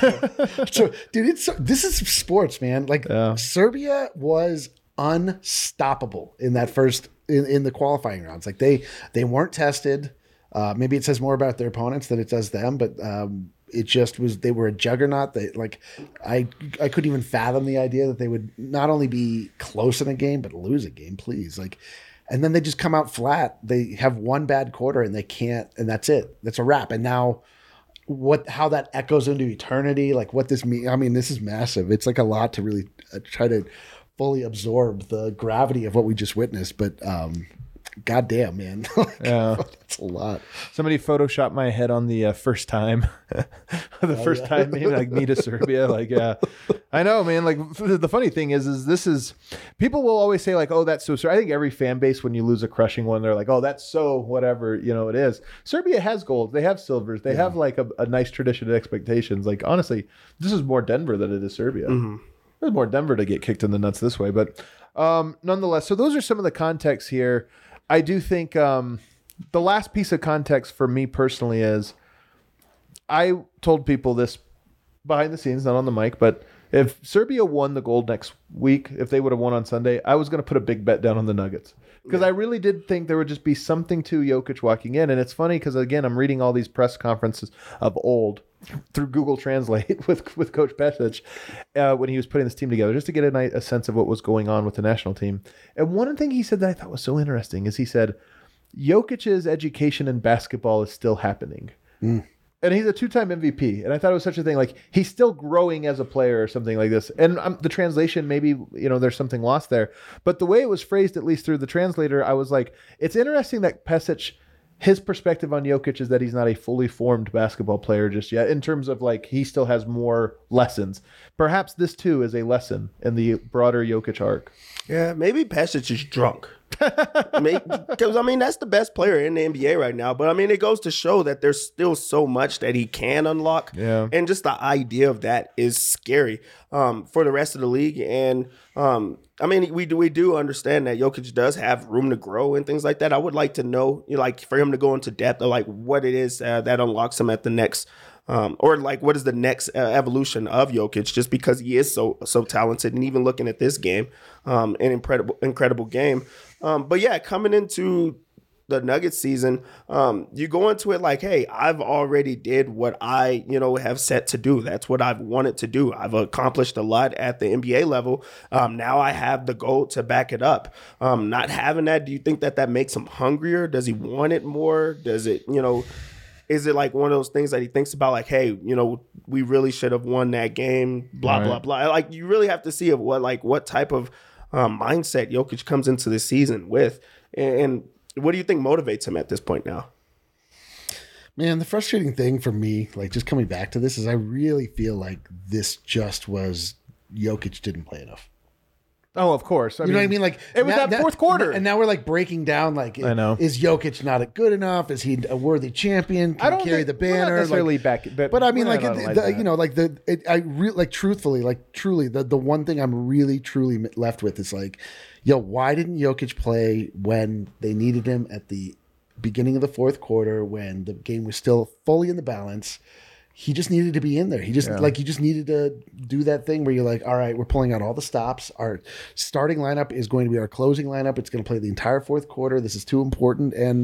[SPEAKER 2] so dude, it's this is sports, man. Like yeah. Serbia was unstoppable in that first in, in the qualifying rounds. Like they they weren't tested. Uh maybe it says more about their opponents than it does them, but um it just was they were a juggernaut. They like I I couldn't even fathom the idea that they would not only be close in a game but lose a game, please. Like and then they just come out flat. They have one bad quarter and they can't, and that's it. That's a wrap. And now what, how that echoes into eternity, like what this means. I mean, this is massive. It's like a lot to really uh, try to fully absorb the gravity of what we just witnessed. But um, goddamn, man. Yeah. That's a lot.
[SPEAKER 1] Somebody photoshopped my head on the uh, first time. the oh, first yeah. time, maybe like me to Serbia. Like, yeah. I know, man. Like the funny thing is, is this is people will always say like, oh, that's so. I think every fan base when you lose a crushing one, they're like, oh, that's so whatever, you know, it is. Serbia has gold, they have silvers, they yeah. have like a, a nice tradition of expectations. Like honestly, this is more Denver than it is Serbia. Mm-hmm. There's more Denver to get kicked in the nuts this way, but um, nonetheless. So those are some of the contexts here. I do think um, the last piece of context for me personally is I told people this behind the scenes, not on the mic, but if Serbia won the gold next week, if they would have won on Sunday, I was going to put a big bet down on the Nuggets because yeah. I really did think there would just be something to Jokic walking in. And it's funny because, again, I'm reading all these press conferences of old through Google Translate with, with Coach Pesic uh, when he was putting this team together just to get a, nice, a sense of what was going on with the national team. And one thing he said that I thought was so interesting is he said, Jokic's education in basketball is still happening. Mm. And he's a two-time M V P. And I thought it was such a thing, like he's still growing as a player or something like this. And um, the translation, maybe, you know, there's something lost there. But the way it was phrased, at least through the translator, I was like, it's interesting that Pesic, his perspective on Jokic is that he's not a fully formed basketball player just yet in terms of like he still has more lessons. Perhaps this too is a lesson in the broader Jokic arc.
[SPEAKER 3] Yeah, maybe Pesic is drunk. Because I mean that's the best player in the N B A right now, but I mean it goes to show that there's still so much that he can unlock,
[SPEAKER 1] yeah.
[SPEAKER 3] and just the idea of that is scary um, for the rest of the league. And um, I mean we do we do understand that Jokic does have room to grow and things like that. I would like to know, you know, like for him to go into depth of like what it is uh, that unlocks him at the next. Um, or like what is the next uh, evolution of Jokic, just because he is so so talented, and even looking at this game, um, an incredible incredible game. Um, but yeah, coming into the Nuggets season, um, you go into it like, hey, I've already did what I, you know, have set to do. That's what I've wanted to do. I've accomplished a lot at the N B A level. Um, now I have the goal to back it up. Um, not having that, do you think that that makes him hungrier? Does he want it more? Does it, you know, is it like one of those things that he thinks about, like, hey, you know, we really should have won that game, blah,
[SPEAKER 1] right.
[SPEAKER 3] blah, blah. Like, you really have to see of what, like, what type of um, mindset Jokic comes into the season with. And, and what do you think motivates him at this point now?
[SPEAKER 2] Man, the frustrating thing for me, like just coming back to this, is I really feel like this just was Jokic didn't play enough.
[SPEAKER 1] Oh, of course. I
[SPEAKER 2] you
[SPEAKER 1] mean,
[SPEAKER 2] know what I mean? Like
[SPEAKER 1] it was
[SPEAKER 2] now,
[SPEAKER 1] that fourth quarter,
[SPEAKER 2] and now we're like breaking down. Like,
[SPEAKER 1] I know.
[SPEAKER 2] Is Jokic not good enough? Is he a worthy champion? Can
[SPEAKER 1] I don't
[SPEAKER 2] he carry
[SPEAKER 1] think,
[SPEAKER 2] the banner?
[SPEAKER 1] We're not necessarily
[SPEAKER 2] like,
[SPEAKER 1] back, but,
[SPEAKER 2] but I mean,
[SPEAKER 1] we're
[SPEAKER 2] like
[SPEAKER 1] not
[SPEAKER 2] it,
[SPEAKER 1] like
[SPEAKER 2] the,
[SPEAKER 1] that.
[SPEAKER 2] you know, like the it, I really like truthfully, like truly, the the one thing I'm really truly left with is like, yo, why didn't Jokic play when they needed him at the beginning of the fourth quarter when the game was still fully in the balance? He just needed to be in there. He just
[SPEAKER 1] Yeah.
[SPEAKER 2] like you just needed to do that thing where you're like, all right, we're pulling out all the stops. Our starting lineup is going to be our closing lineup. It's going to play the entire fourth quarter. This is too important. And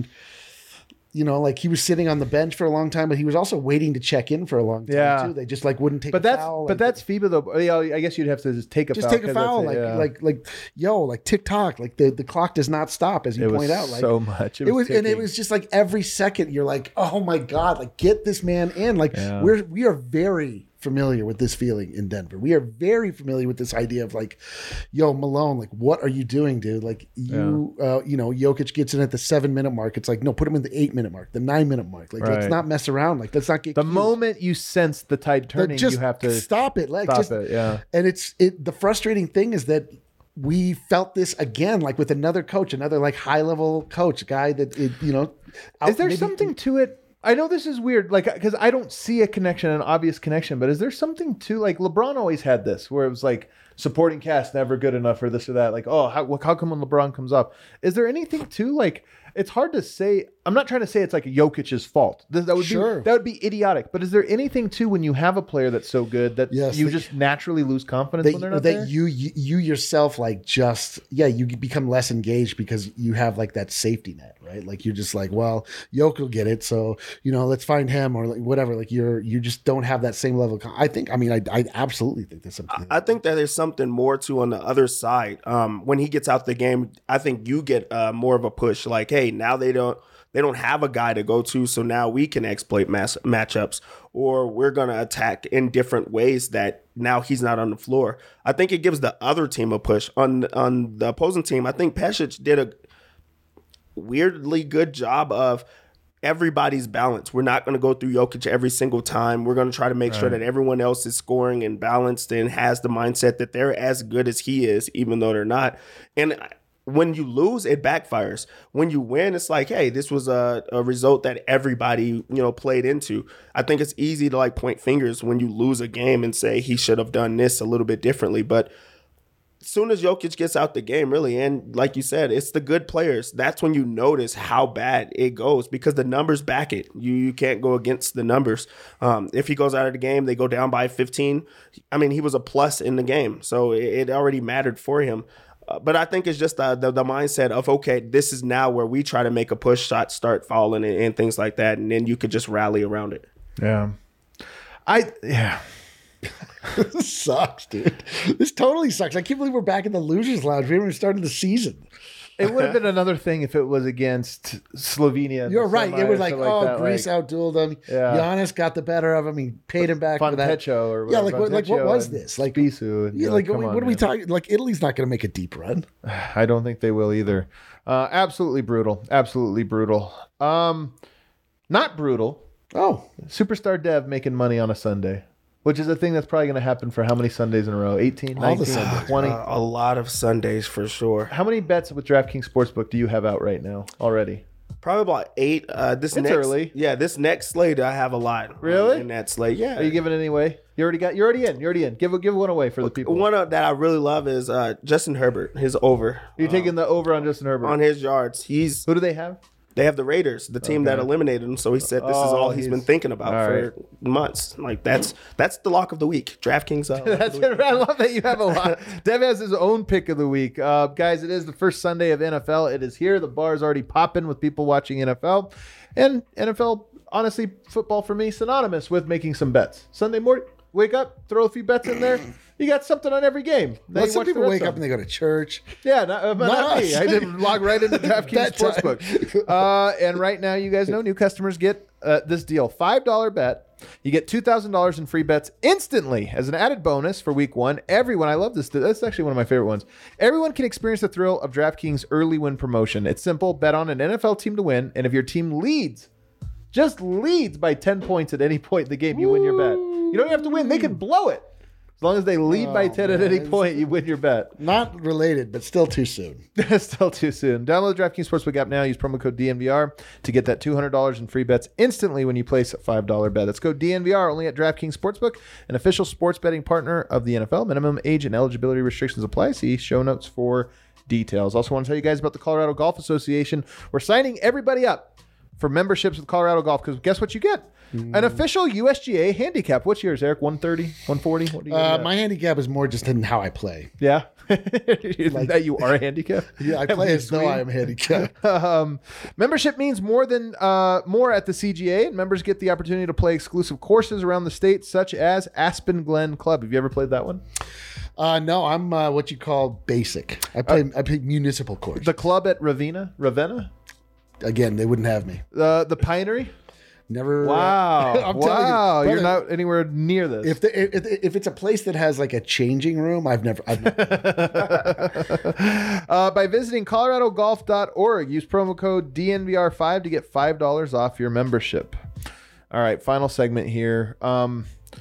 [SPEAKER 2] you know, like he was sitting on the bench for a long time, but he was also waiting to check in for a long time
[SPEAKER 1] Yeah.
[SPEAKER 2] too. They just like wouldn't take.
[SPEAKER 1] But
[SPEAKER 2] a
[SPEAKER 1] that's
[SPEAKER 2] foul.
[SPEAKER 1] but
[SPEAKER 2] Like,
[SPEAKER 1] that's FIBA though. Yeah, I guess you'd have to just take a
[SPEAKER 2] just
[SPEAKER 1] foul.
[SPEAKER 2] take a
[SPEAKER 1] 'cause
[SPEAKER 2] foul.
[SPEAKER 1] that's
[SPEAKER 2] Like
[SPEAKER 1] it, yeah.
[SPEAKER 2] like like yo, like tick tock. Like the, the clock does not stop, as you
[SPEAKER 1] it
[SPEAKER 2] point
[SPEAKER 1] was
[SPEAKER 2] out. Like
[SPEAKER 1] so much. It
[SPEAKER 2] it
[SPEAKER 1] was,
[SPEAKER 2] was, and it
[SPEAKER 1] ticking.
[SPEAKER 2] was just like every second you're like, oh my god, like get this man in. Like
[SPEAKER 1] Yeah.
[SPEAKER 2] we're we are very familiar with this feeling in Denver. We are very familiar with this idea of like, yo, Malone, like what are you doing, dude? Like you, uh, you know, Jokic gets in at the seven minute mark. It's like no, put him in the eight minute mark, the nine minute mark. Like let's
[SPEAKER 1] Right.
[SPEAKER 2] not mess around. Like let's not get
[SPEAKER 1] the
[SPEAKER 2] cute.
[SPEAKER 1] moment you sense the tide
[SPEAKER 2] Like,
[SPEAKER 1] turning,
[SPEAKER 2] just
[SPEAKER 1] you have to
[SPEAKER 2] stop it. Like
[SPEAKER 1] stop
[SPEAKER 2] just,
[SPEAKER 1] it. Yeah.
[SPEAKER 2] and it's it. The frustrating thing is that we felt this again, like with another coach, another like high level coach, guy that it, you know. out-
[SPEAKER 1] Is there
[SPEAKER 2] maybe-
[SPEAKER 1] something to it? I know this is weird, like because I don't see a connection, an obvious connection. But is there something to like LeBron always had this, where it was like supporting cast never good enough or this or that. Like, oh, how, how come when LeBron comes up? Is there anything to like? It's hard to say. I'm not trying to say it's like Jokic's fault. That, that would
[SPEAKER 2] Sure.
[SPEAKER 1] be that would be idiotic. But is there anything to when you have a player that's so good that
[SPEAKER 2] Yes,
[SPEAKER 1] you
[SPEAKER 2] that-
[SPEAKER 1] just naturally lose confidence
[SPEAKER 2] that,
[SPEAKER 1] when they're not
[SPEAKER 2] that
[SPEAKER 1] there?
[SPEAKER 2] you, you you yourself like just yeah you become less engaged because you have like that safety net, right? Like you're just like, well, Jokic will get it, so you know let's find him or like whatever. Like you're you just don't have that same level of con- I think I mean I, I absolutely think there's something
[SPEAKER 3] I think that there's something more to on the other side. Um, when he gets out the game, I think you get uh, more of a push. Like, hey, now they don't they don't have a guy to go to, so now we can exploit mass matchups, or we're gonna attack in different ways that now he's not on the floor. I think it gives the other team a push. On on the opposing team, I think Pesic did a weirdly good job of everybody's balance. We're not going to go through Jokic every single time. We're going to try to make sure that everyone else is scoring and balanced and has the mindset that they're as good as he is, even though they're not. And when you lose, it backfires. When you win, it's like, hey, this was a, a result that everybody, you know, played into. I think it's easy to like point fingers when you lose a game and say he should have done this a little bit differently. But as soon as Jokic gets out the game, really, and like you said, it's the good players. That's when you notice how bad it goes because the numbers back it. You you can't go against the numbers. Um, if he goes out of the game, they go down by fifteen. I mean, he was a plus in the game, so it, it already mattered for him. Uh, but I think it's just the, the the mindset of, okay, this is now where we try to make a push, shots start falling and, and things like that, and then you could just rally around it.
[SPEAKER 1] Yeah. I yeah.
[SPEAKER 2] This sucks, dude. This totally sucks. I can't believe we're back in the losers lounge. We haven't even started the season.
[SPEAKER 1] It would have been another thing if it was against Slovenia. in
[SPEAKER 2] You're
[SPEAKER 1] the
[SPEAKER 2] right.
[SPEAKER 1] semi
[SPEAKER 2] It was
[SPEAKER 1] or
[SPEAKER 2] like,
[SPEAKER 1] something
[SPEAKER 2] oh,
[SPEAKER 1] that,
[SPEAKER 2] Greece
[SPEAKER 1] like,
[SPEAKER 2] outdueled him.
[SPEAKER 1] Yeah.
[SPEAKER 2] Giannis got the better of him. He paid him back for that.
[SPEAKER 1] Fontecho or
[SPEAKER 2] Yeah,
[SPEAKER 1] whatever,
[SPEAKER 2] like what, like what
[SPEAKER 1] Fontecchio
[SPEAKER 2] was
[SPEAKER 1] and
[SPEAKER 2] this? Like,
[SPEAKER 1] Spissu and,
[SPEAKER 2] yeah,
[SPEAKER 1] uh,
[SPEAKER 2] like
[SPEAKER 1] come
[SPEAKER 2] what,
[SPEAKER 1] on,
[SPEAKER 2] what are we
[SPEAKER 1] man.
[SPEAKER 2] talking? Like Italy's not going to make a deep run.
[SPEAKER 1] I don't think they will either. Uh, absolutely brutal. Absolutely brutal. Um, not brutal.
[SPEAKER 2] Oh,
[SPEAKER 1] Superstar Dev making money on a Sunday, which is a thing that's probably going to happen for how many Sundays in a row? eighteen,
[SPEAKER 2] All the
[SPEAKER 1] nineteen,
[SPEAKER 2] Sundays.
[SPEAKER 1] twenty?
[SPEAKER 3] Uh, a lot of Sundays for sure.
[SPEAKER 1] How many bets with DraftKings Sportsbook do you have out right now already?
[SPEAKER 3] Probably about eight. Uh, this
[SPEAKER 1] It's
[SPEAKER 3] next,
[SPEAKER 1] early.
[SPEAKER 3] Yeah, this next slate I have a lot. um,
[SPEAKER 1] Really?
[SPEAKER 3] in that slate, yeah.
[SPEAKER 1] Are you giving it away? You already got. You're already in. You're already in. Give give one away for the people.
[SPEAKER 3] One of, that I really love is uh, Justin Herbert. His over
[SPEAKER 1] You're taking the over on Justin Herbert.
[SPEAKER 3] on his yards. He's
[SPEAKER 1] Who do they have?
[SPEAKER 3] They have the Raiders, the team
[SPEAKER 1] Okay.
[SPEAKER 3] that eliminated him. So he said this is
[SPEAKER 1] Oh,
[SPEAKER 3] all he's
[SPEAKER 1] he's-
[SPEAKER 3] been thinking about
[SPEAKER 1] all
[SPEAKER 3] for
[SPEAKER 1] right.
[SPEAKER 3] months. Like that's that's the lock of the week. DraftKings. Uh, lock of
[SPEAKER 1] That's
[SPEAKER 3] the week.
[SPEAKER 1] it. I love that you have a lot. Dev has his own pick of the week. Uh, guys, it is the first Sunday of N F L. It is here. The bar is already popping with people watching N F L. And N F L, honestly, football for me, synonymous with making some bets. Sunday morning, wake up, throw a few bets in there. You got something on every game. Now
[SPEAKER 2] Well,
[SPEAKER 1] you
[SPEAKER 2] some
[SPEAKER 1] watch the
[SPEAKER 2] people
[SPEAKER 1] red
[SPEAKER 2] wake
[SPEAKER 1] zone.
[SPEAKER 2] up and they go to church.
[SPEAKER 1] Yeah, not, uh, not,
[SPEAKER 2] Not
[SPEAKER 1] me.
[SPEAKER 2] us.
[SPEAKER 1] I did log right into DraftKings
[SPEAKER 2] Bet time.
[SPEAKER 1] Sportsbook. Uh, and right now, you guys know new customers get uh, this deal. five dollar bet. You get two thousand dollars in free bets instantly as an added bonus for week one. Everyone, I love this. That's actually one of my favorite ones. Everyone can experience the thrill of DraftKings early win promotion. It's simple. Bet on an N F L team to win. And if your team leads, just leads by ten points at any point in the game, you win your bet. You don't have to win. They can blow it. As long as they lead by
[SPEAKER 2] Oh,
[SPEAKER 1] ten at
[SPEAKER 2] man.
[SPEAKER 1] any point, you win your bet.
[SPEAKER 2] Not related, but still too soon.
[SPEAKER 1] Still too soon. Download the DraftKings Sportsbook app now. Use promo code D N V R to get that two hundred dollars in free bets instantly when you place a five dollar bet. That's code D N V R only at DraftKings Sportsbook, an official sports betting partner of the N F L. Minimum age and eligibility restrictions apply. See show notes for details. Also want to tell you guys about the Colorado Golf Association. We're signing everybody up for memberships with Colorado Golf because guess what you get? An official U S G A handicap. What's yours, Eric? one thirty, one forty? What do you
[SPEAKER 2] Uh,
[SPEAKER 1] got?
[SPEAKER 2] my handicap is more just in how I play.
[SPEAKER 1] Yeah. That you are a handicap?
[SPEAKER 2] Yeah, I play as though I am handicapped.
[SPEAKER 1] Um, membership means more than uh, more at the C G A, and members get the opportunity to play exclusive courses around the state, such as Aspen Glen Club. Have you ever played that one?
[SPEAKER 2] Uh, no, I'm uh, what you call basic. I play I play municipal course.
[SPEAKER 1] The club at Ravenna, Ravenna,
[SPEAKER 2] Again, they wouldn't have me.
[SPEAKER 1] uh, the Pinery.
[SPEAKER 2] Never.
[SPEAKER 1] Wow,
[SPEAKER 2] I'm telling you,
[SPEAKER 1] wow, you're
[SPEAKER 2] brother,
[SPEAKER 1] not anywhere near this.
[SPEAKER 2] If, the, if if it's a place that has like a changing room, I've never. I've never
[SPEAKER 1] uh, by visiting colorado golf dot org, use promo code D N V R five to get five dollars off your membership. All right, final segment here. Um,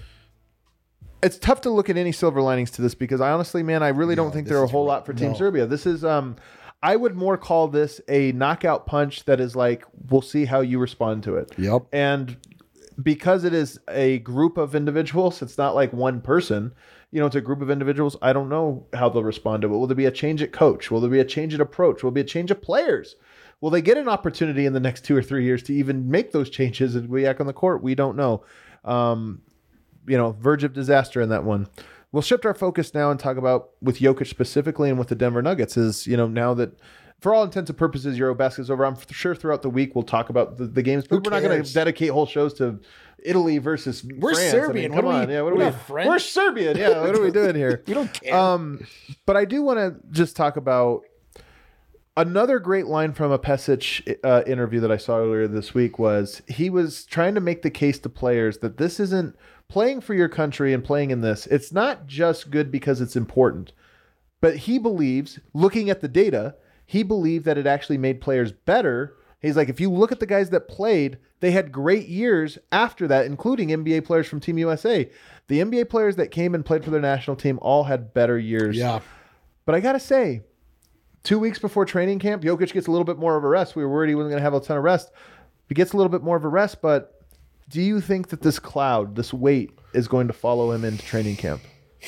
[SPEAKER 1] it's tough to look at any silver linings to this because I honestly, man, I really don't
[SPEAKER 2] Yeah,
[SPEAKER 1] think
[SPEAKER 2] this
[SPEAKER 1] there are a
[SPEAKER 2] is
[SPEAKER 1] whole
[SPEAKER 2] right.
[SPEAKER 1] lot for Team
[SPEAKER 2] No.
[SPEAKER 1] Serbia. This is, um, I would more call this a knockout punch that is like, we'll see how you respond to it.
[SPEAKER 2] Yep.
[SPEAKER 1] And because it is a group of individuals, it's not like one person. You know, it's a group of individuals. I don't know how they'll respond to it. Will there be a change at coach? Will there be a change at approach? Will there be a change of players? Will they get an opportunity in the next two or three years to even make those changes and react on the court? We don't know. Um, you know, verge of disaster in that one. We'll shift our focus now and talk about with Jokic specifically and with the Denver Nuggets is, you know, now that for all intents and purposes, Eurobasket is over. I'm sure throughout the week we'll talk about the, the games, but
[SPEAKER 2] Who
[SPEAKER 1] we're not going to
[SPEAKER 2] cares?
[SPEAKER 1] dedicate whole shows to Italy versus
[SPEAKER 2] We're
[SPEAKER 1] France.
[SPEAKER 2] Serbian.
[SPEAKER 1] I mean, come
[SPEAKER 2] What are
[SPEAKER 1] on.
[SPEAKER 2] we-
[SPEAKER 1] Yeah, what are
[SPEAKER 2] we're
[SPEAKER 1] we?
[SPEAKER 2] not French.
[SPEAKER 1] We're Serbian. Yeah, what are we doing here?
[SPEAKER 2] We don't care.
[SPEAKER 1] Um, but I do want to just talk about another great line from a Pesic uh, interview that I saw earlier this week was he was trying to make the case to players that this isn't playing for your country and playing in this. It's not just good because it's important, but he believes, looking at the data, he believed that it actually made players better. He's like, if you look at the guys that played, they had great years after that, including N B A players from Team U S A. The N B A players that came and played for their national team all had better years.
[SPEAKER 2] yeah.
[SPEAKER 1] But I got to say, two weeks before training camp, Jokic gets a little bit more of a rest. We were worried he wasn't going to have a ton of rest. He gets a little bit more of a rest, but do you think that this cloud, this weight, is going to follow him into training camp?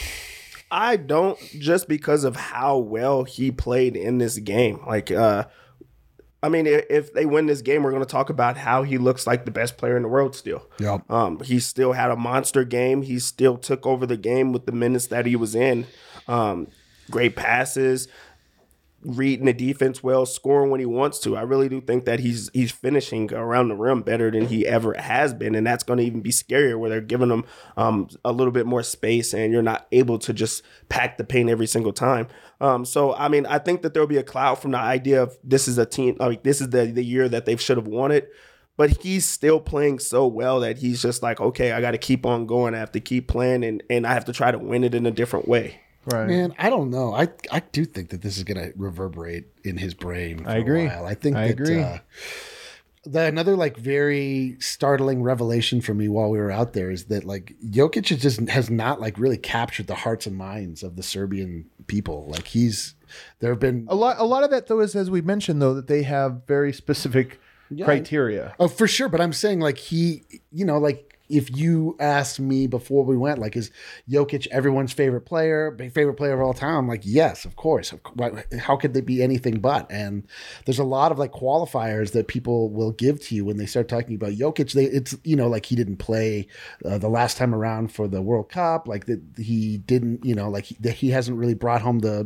[SPEAKER 3] I don't, just because of how well he played in this game. Like, uh, I mean, i- if they win this game, we're going to talk about how he looks like the best player in the world still.
[SPEAKER 2] Yep.
[SPEAKER 3] Um, he still had a monster game. He still took over the game with the minutes that he was in. Um, great passes, reading the defense well, scoring when he wants to. I really do think that he's he's finishing around the rim better than he ever has been, and that's going to even be scarier where they're giving him um, a little bit more space, and you're not able to just pack the paint every single time. Um, so, I mean, I think that there'll be a cloud from the idea of this is a team, like this is the, the year that they should have won it. But he's still playing so well that he's just like, okay, I got to keep on going. I have to keep playing, and, and I have to try to win it in a different way.
[SPEAKER 1] Right.
[SPEAKER 2] Man, I don't know. I I do think that this is going to reverberate in his brain. For
[SPEAKER 1] I agree.
[SPEAKER 2] A while. I think
[SPEAKER 1] I
[SPEAKER 2] that,
[SPEAKER 1] agree.
[SPEAKER 2] Uh, the another like very startling revelation for me while we were out there is that like Jokic is just has not like really captured the hearts and minds of the Serbian people. Like he's there have been
[SPEAKER 1] A lot, a lot of that, though, is, as we mentioned, though, that they have very specific
[SPEAKER 2] Yeah.
[SPEAKER 1] criteria.
[SPEAKER 2] oh for sure, but I'm saying like he, you know, like if you asked me before we went, like, is Jokic everyone's favorite player, favorite player of all time? I'm like, yes, of course. How could they be anything but? And there's a lot of like qualifiers that people will give to you when they start talking about Jokic. They, it's, you know, like he didn't play uh, the last time around for the World Cup. Like that he didn't, you know, like he, he hasn't really brought home the,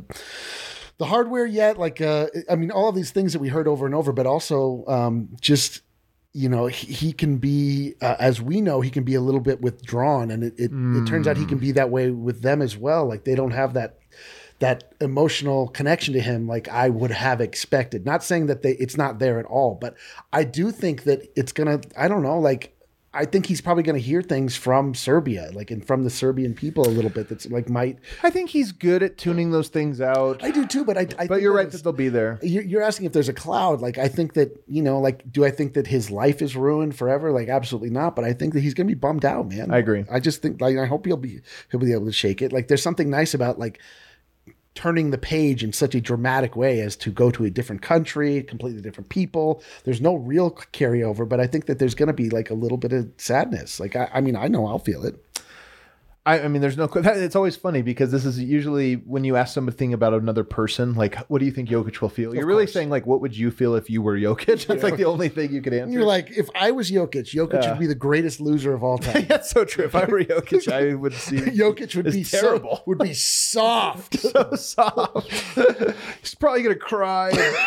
[SPEAKER 2] the hardware yet. Like, uh, I mean, all of these things that we heard over and over, but also um, just, you know, he, he can be, uh, as we know, he can be a little bit withdrawn, and it it, mm. it turns out he can be that way with them as well. Like they don't have that that emotional connection to him like I would have expected. Not saying that they it's not there at all, but I do think that it's gonna. I don't know, like. I think he's probably going to hear things from Serbia, like, and from the Serbian people a little bit. That's like might.
[SPEAKER 1] I think he's good at tuning those things out.
[SPEAKER 2] I do too, but I. I
[SPEAKER 1] but you're right that they'll be there.
[SPEAKER 2] You're, you're asking if there's a cloud. Like, I think that, you know, like, do I think that his life is ruined forever? Like, absolutely not. But I think that he's going to be bummed out, man.
[SPEAKER 1] I agree.
[SPEAKER 2] I just think, like, I hope he'll be he'll be able to shake it. Like, there's something nice about like turning the page in such a dramatic way as to go to a different country, completely different people. There's no real carryover, but I think that there's going to be like a little bit of sadness. Like, I, I mean, I know I'll feel it.
[SPEAKER 1] I, I mean, there's no, it's always funny because this is usually when you ask something about another person, like, what do you think Jokic will feel? You're really saying like, what would you feel if you were Jokic? That's yeah. like the only thing you could answer.
[SPEAKER 2] And you're like, if I was Jokic, Jokic yeah. would be the greatest loser of all time.
[SPEAKER 1] That's so true. If I were Jokic, I would see
[SPEAKER 2] Jokic would be terrible. So, would be soft.
[SPEAKER 1] So soft. He's probably going to cry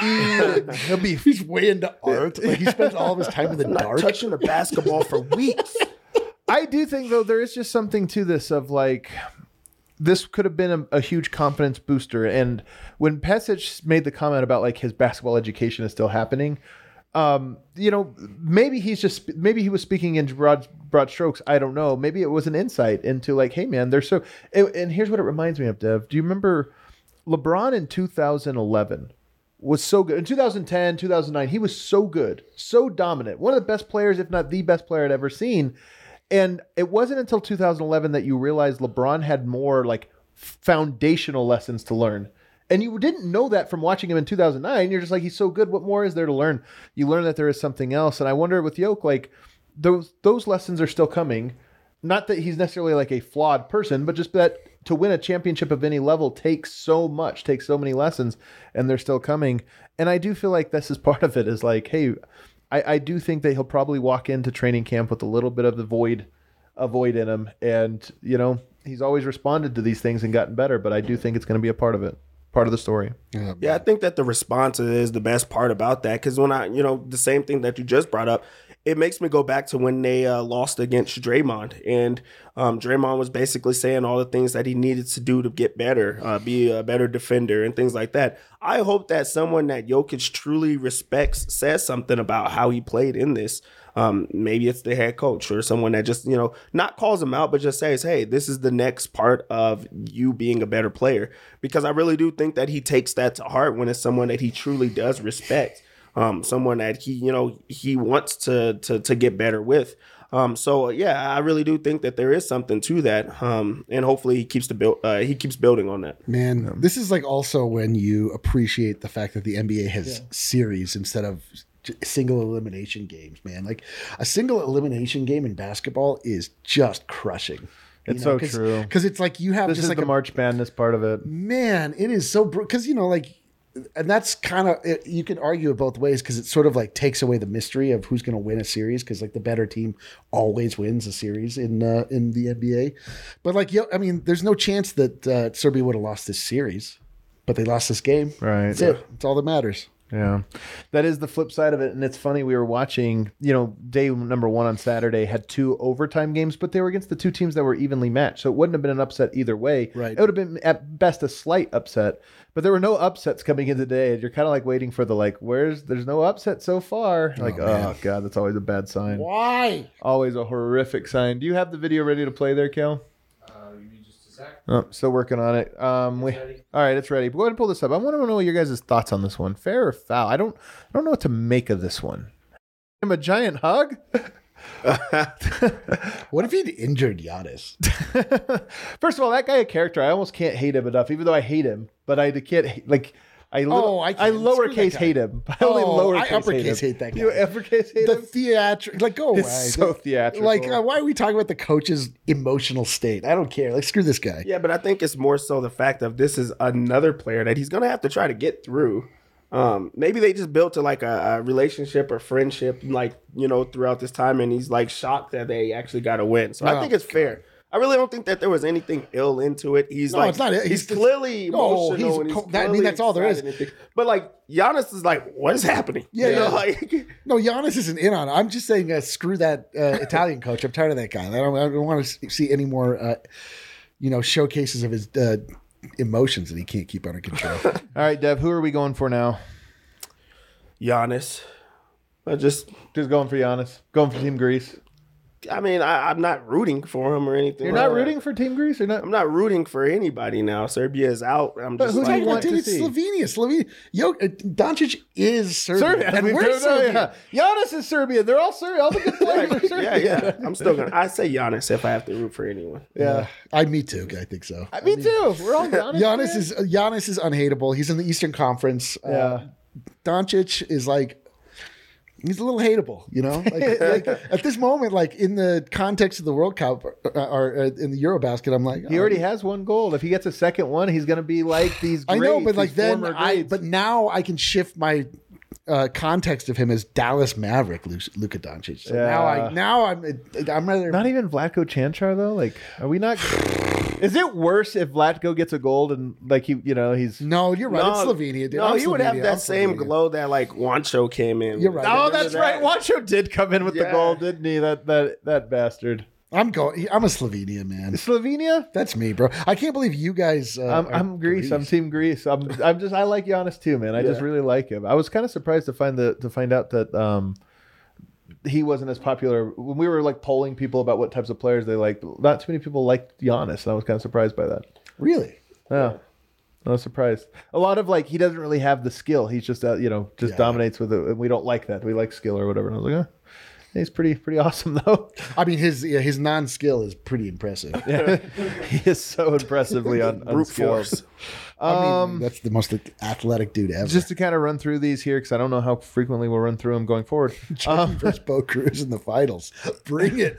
[SPEAKER 1] and eat. He'll be,
[SPEAKER 2] he's way into art. Like he spends all of his time in the
[SPEAKER 3] Not
[SPEAKER 2] dark.
[SPEAKER 3] touching a basketball for weeks.
[SPEAKER 1] I do think, though, there is just something to this of like, this could have been a, a huge confidence booster. And when Pesic made the comment about like his basketball education is still happening, um, you know, maybe he's just, maybe he was speaking in broad, broad strokes. I don't know. Maybe it was an insight into like, hey, man, they're so, and, and here's what it reminds me of, Dev. Do you remember LeBron in two thousand eleven? Was so good. In two thousand ten, two thousand nine, he was so good, so dominant. One of the best players, if not the best player I'd ever seen. And it wasn't until two thousand eleven that you realized LeBron had more like foundational lessons to learn. And you didn't know that from watching him in two thousand nine. You're just like, he's so good. What more is there to learn? You learn that there is something else. And I wonder with Jokic, like those, those lessons are still coming. Not that he's necessarily like a flawed person, but just that to win a championship of any level takes so much, takes so many lessons, and they're still coming. And I do feel like this is part of it is like, hey, I, I do think that he'll probably walk into training camp with a little bit of the void, a void in him. And, you know, he's always responded to these things and gotten better, but I do think it's going to be a part of it, part of the story.
[SPEAKER 3] Yeah, yeah I think that the response is the best part about that. Because when I, you know, the same thing that you just brought up, it makes me go back to when they uh, lost against Draymond. And um, Draymond was basically saying all the things that he needed to do to get better, uh, be a better defender and things like that. I hope that someone that Jokic truly respects says something about how he played in this. Um, maybe it's the head coach or someone that just, you know, not calls him out, but just says, hey, this is the next part of you being a better player. Because I really do think that he takes that to heart when it's someone that he truly does respect. Um, someone that he, you know, he wants to to to get better with. Um, so yeah, I really do think that there is something to that, um, and hopefully he keeps the build. Uh, he keeps building on that.
[SPEAKER 2] Man, um, this is like also when you appreciate the fact that the N B A has yeah. series instead of single elimination games. Man, like a single elimination game in basketball is just crushing.
[SPEAKER 1] It's
[SPEAKER 2] know,
[SPEAKER 1] so
[SPEAKER 2] cause,
[SPEAKER 1] true
[SPEAKER 2] because it's like you have
[SPEAKER 1] this
[SPEAKER 2] just
[SPEAKER 1] is
[SPEAKER 2] like
[SPEAKER 1] the
[SPEAKER 2] a,
[SPEAKER 1] March Madness part of it.
[SPEAKER 2] Man, it is so because you know like. And that's kind of, you can argue it both ways because it sort of like takes away the mystery of who's going to win a series because like the better team always wins a series in uh, in the N B A. But like, yo, I mean, there's no chance that uh, Serbia would have lost this series, but they lost this game.
[SPEAKER 1] Right.
[SPEAKER 2] That's it. That's all that matters.
[SPEAKER 1] Yeah, that is the flip side of it. And it's funny, we were watching, you know, day number one on Saturday had two overtime games, but they were against the two teams that were evenly matched. So it wouldn't have been an upset either way.
[SPEAKER 2] Right.
[SPEAKER 1] It would have been at best a slight upset, but there were no upsets coming in today. And you're kind of like waiting for the, like, where's, there's no upset so far. Like, oh, oh God, that's always a bad sign.
[SPEAKER 2] Why?
[SPEAKER 1] Always a horrific sign. Do you have the video ready to play there, Kel? Oh, still working on it. Um, we, all right, it's ready. Go ahead and pull this up. I want to know your guys' thoughts on this one. Fair or foul? I don't, I don't know what to make of this one. Him a giant hug.
[SPEAKER 2] What if he'd injured Giannis?
[SPEAKER 1] First of all, that guy a character. I almost can't hate him enough, even though I hate him. But I can't like. I little,
[SPEAKER 2] Oh, I
[SPEAKER 1] I,
[SPEAKER 2] can't. Screw
[SPEAKER 1] lowercase
[SPEAKER 2] that guy.
[SPEAKER 1] hate him. I only
[SPEAKER 2] Oh, I
[SPEAKER 1] lowercase
[SPEAKER 2] uppercase
[SPEAKER 1] hate, him.
[SPEAKER 2] hate that guy.
[SPEAKER 1] You uppercase hate
[SPEAKER 2] The
[SPEAKER 1] him?
[SPEAKER 2] theatric, like go away.
[SPEAKER 1] It's so theatrical.
[SPEAKER 2] Like, uh, why are we talking about the coach's emotional state? I don't care. Like, screw this guy.
[SPEAKER 3] Yeah, but I think it's more so the fact of this is another player that he's gonna have to try to get through. Um, maybe they just built to like a, a relationship or friendship, like you know, throughout this time, and he's like shocked that they actually got to win. So
[SPEAKER 2] Oh,
[SPEAKER 3] I think it's fair. I really don't think that there was anything ill into it. He's
[SPEAKER 2] No,
[SPEAKER 3] like,
[SPEAKER 2] it's not.
[SPEAKER 3] he's,
[SPEAKER 2] He's just-
[SPEAKER 3] clearly
[SPEAKER 2] No,
[SPEAKER 3] emotional.
[SPEAKER 2] he's
[SPEAKER 3] and he's
[SPEAKER 2] co- that- I mean,
[SPEAKER 3] clearly
[SPEAKER 2] that's all there is.
[SPEAKER 3] excited and things. But like Giannis is like, what is happening?
[SPEAKER 2] Yeah,
[SPEAKER 3] You know,
[SPEAKER 2] yeah.
[SPEAKER 3] like
[SPEAKER 2] No, Giannis isn't in on it. I'm just saying, uh, screw that uh, Italian coach. I'm tired of that guy. I don't, I don't want to see any more, uh, you know, showcases of his uh, emotions that he can't keep under control.
[SPEAKER 1] All right, Dev, who are we going for now?
[SPEAKER 3] Giannis. I just,
[SPEAKER 1] Just going for Giannis. Going for Team Greece.
[SPEAKER 3] I mean, I, I'm not rooting for him or anything.
[SPEAKER 1] You're
[SPEAKER 3] like
[SPEAKER 1] not
[SPEAKER 3] that.
[SPEAKER 1] rooting for Team Greece? Or not?
[SPEAKER 3] I'm not rooting for anybody now. Serbia is out. I'm
[SPEAKER 1] But
[SPEAKER 3] just
[SPEAKER 1] who do
[SPEAKER 3] like,
[SPEAKER 1] you want to
[SPEAKER 2] It's
[SPEAKER 1] see?
[SPEAKER 2] Slovenia. Slovenia. Yo, uh, Doncic is Serbia.
[SPEAKER 1] Serbia.
[SPEAKER 2] And
[SPEAKER 1] We've
[SPEAKER 2] we're
[SPEAKER 1] heard- oh,
[SPEAKER 2] Serbia.
[SPEAKER 1] yeah. Giannis is Serbia. They're all Serbia. All the good players are Serbia.
[SPEAKER 3] yeah, yeah. I'm still gonna. I say Giannis if I have to root for anyone.
[SPEAKER 1] Yeah.
[SPEAKER 2] I, me too. I think so.
[SPEAKER 1] Uh, Me too. We're all Giannis.
[SPEAKER 2] Giannis
[SPEAKER 1] fans.
[SPEAKER 2] is uh, Giannis is unhateable. He's in the Eastern Conference. Uh,
[SPEAKER 1] Yeah.
[SPEAKER 2] Doncic is like he's a little hateable, you know. Like, like at this moment, like in the context of the World Cup or, or uh, in the Eurobasket, I'm like,
[SPEAKER 1] He
[SPEAKER 2] oh,
[SPEAKER 1] already has one goal. If he gets a second one, he's going to be like these
[SPEAKER 2] I
[SPEAKER 1] greats.
[SPEAKER 2] know, but like
[SPEAKER 1] these
[SPEAKER 2] then
[SPEAKER 1] former
[SPEAKER 2] I,
[SPEAKER 1] greats.
[SPEAKER 2] but now I can shift my uh, context of him as Dallas Maverick Lu- Luka Doncic. So now I
[SPEAKER 1] Yeah.
[SPEAKER 2] now I'm I'm rather
[SPEAKER 1] Not even Vlatko Chanchar though. Like, are we not? Is it worse if Vlatko gets a gold and like he, you know, he's?
[SPEAKER 2] no, you're right. it's Slovenia. Dude.
[SPEAKER 3] No,
[SPEAKER 2] I'm
[SPEAKER 3] he would have
[SPEAKER 2] Slovenia.
[SPEAKER 3] that
[SPEAKER 2] I'm
[SPEAKER 3] same
[SPEAKER 2] Slovenia.
[SPEAKER 3] glow that like Wancho came in.
[SPEAKER 2] You're
[SPEAKER 3] with.
[SPEAKER 2] right.
[SPEAKER 1] Oh,
[SPEAKER 3] Remember
[SPEAKER 1] that's
[SPEAKER 3] that?
[SPEAKER 1] right. Wancho did come in with the
[SPEAKER 3] Yeah.
[SPEAKER 1] goal, didn't he? That that that bastard.
[SPEAKER 2] I'm going. I'm a Slovenia man.
[SPEAKER 1] Slovenia.
[SPEAKER 2] That's me, bro. I can't believe you guys. Uh,
[SPEAKER 1] I'm,
[SPEAKER 2] are
[SPEAKER 1] I'm Greece. I'm Team Greece. I'm I'm just I like Giannis too, man. I just
[SPEAKER 3] Yeah.
[SPEAKER 1] really like him. I was kind of surprised to find the to find out that um he wasn't as popular when we were like polling people about what types of players they liked. Not too many people liked Giannis, and I was kind of surprised by that.
[SPEAKER 2] Really?
[SPEAKER 1] Yeah. I was surprised. A lot of like he doesn't really have the skill. He's just uh, you know just
[SPEAKER 2] Yeah.
[SPEAKER 1] dominates with it, and we don't like that. We like skill or whatever. And I was like, oh, he's pretty pretty awesome though.
[SPEAKER 2] I mean, his yeah, his non skill is pretty impressive.
[SPEAKER 1] He is so impressively un-
[SPEAKER 3] Brute
[SPEAKER 1] unskilled.
[SPEAKER 3] force.
[SPEAKER 2] I mean, that's the most athletic dude ever.
[SPEAKER 1] Just to kind of run through these here, because I don't know how frequently we'll run through them going forward.
[SPEAKER 2] Chucky versus Bo Cruz in the finals. Bring it.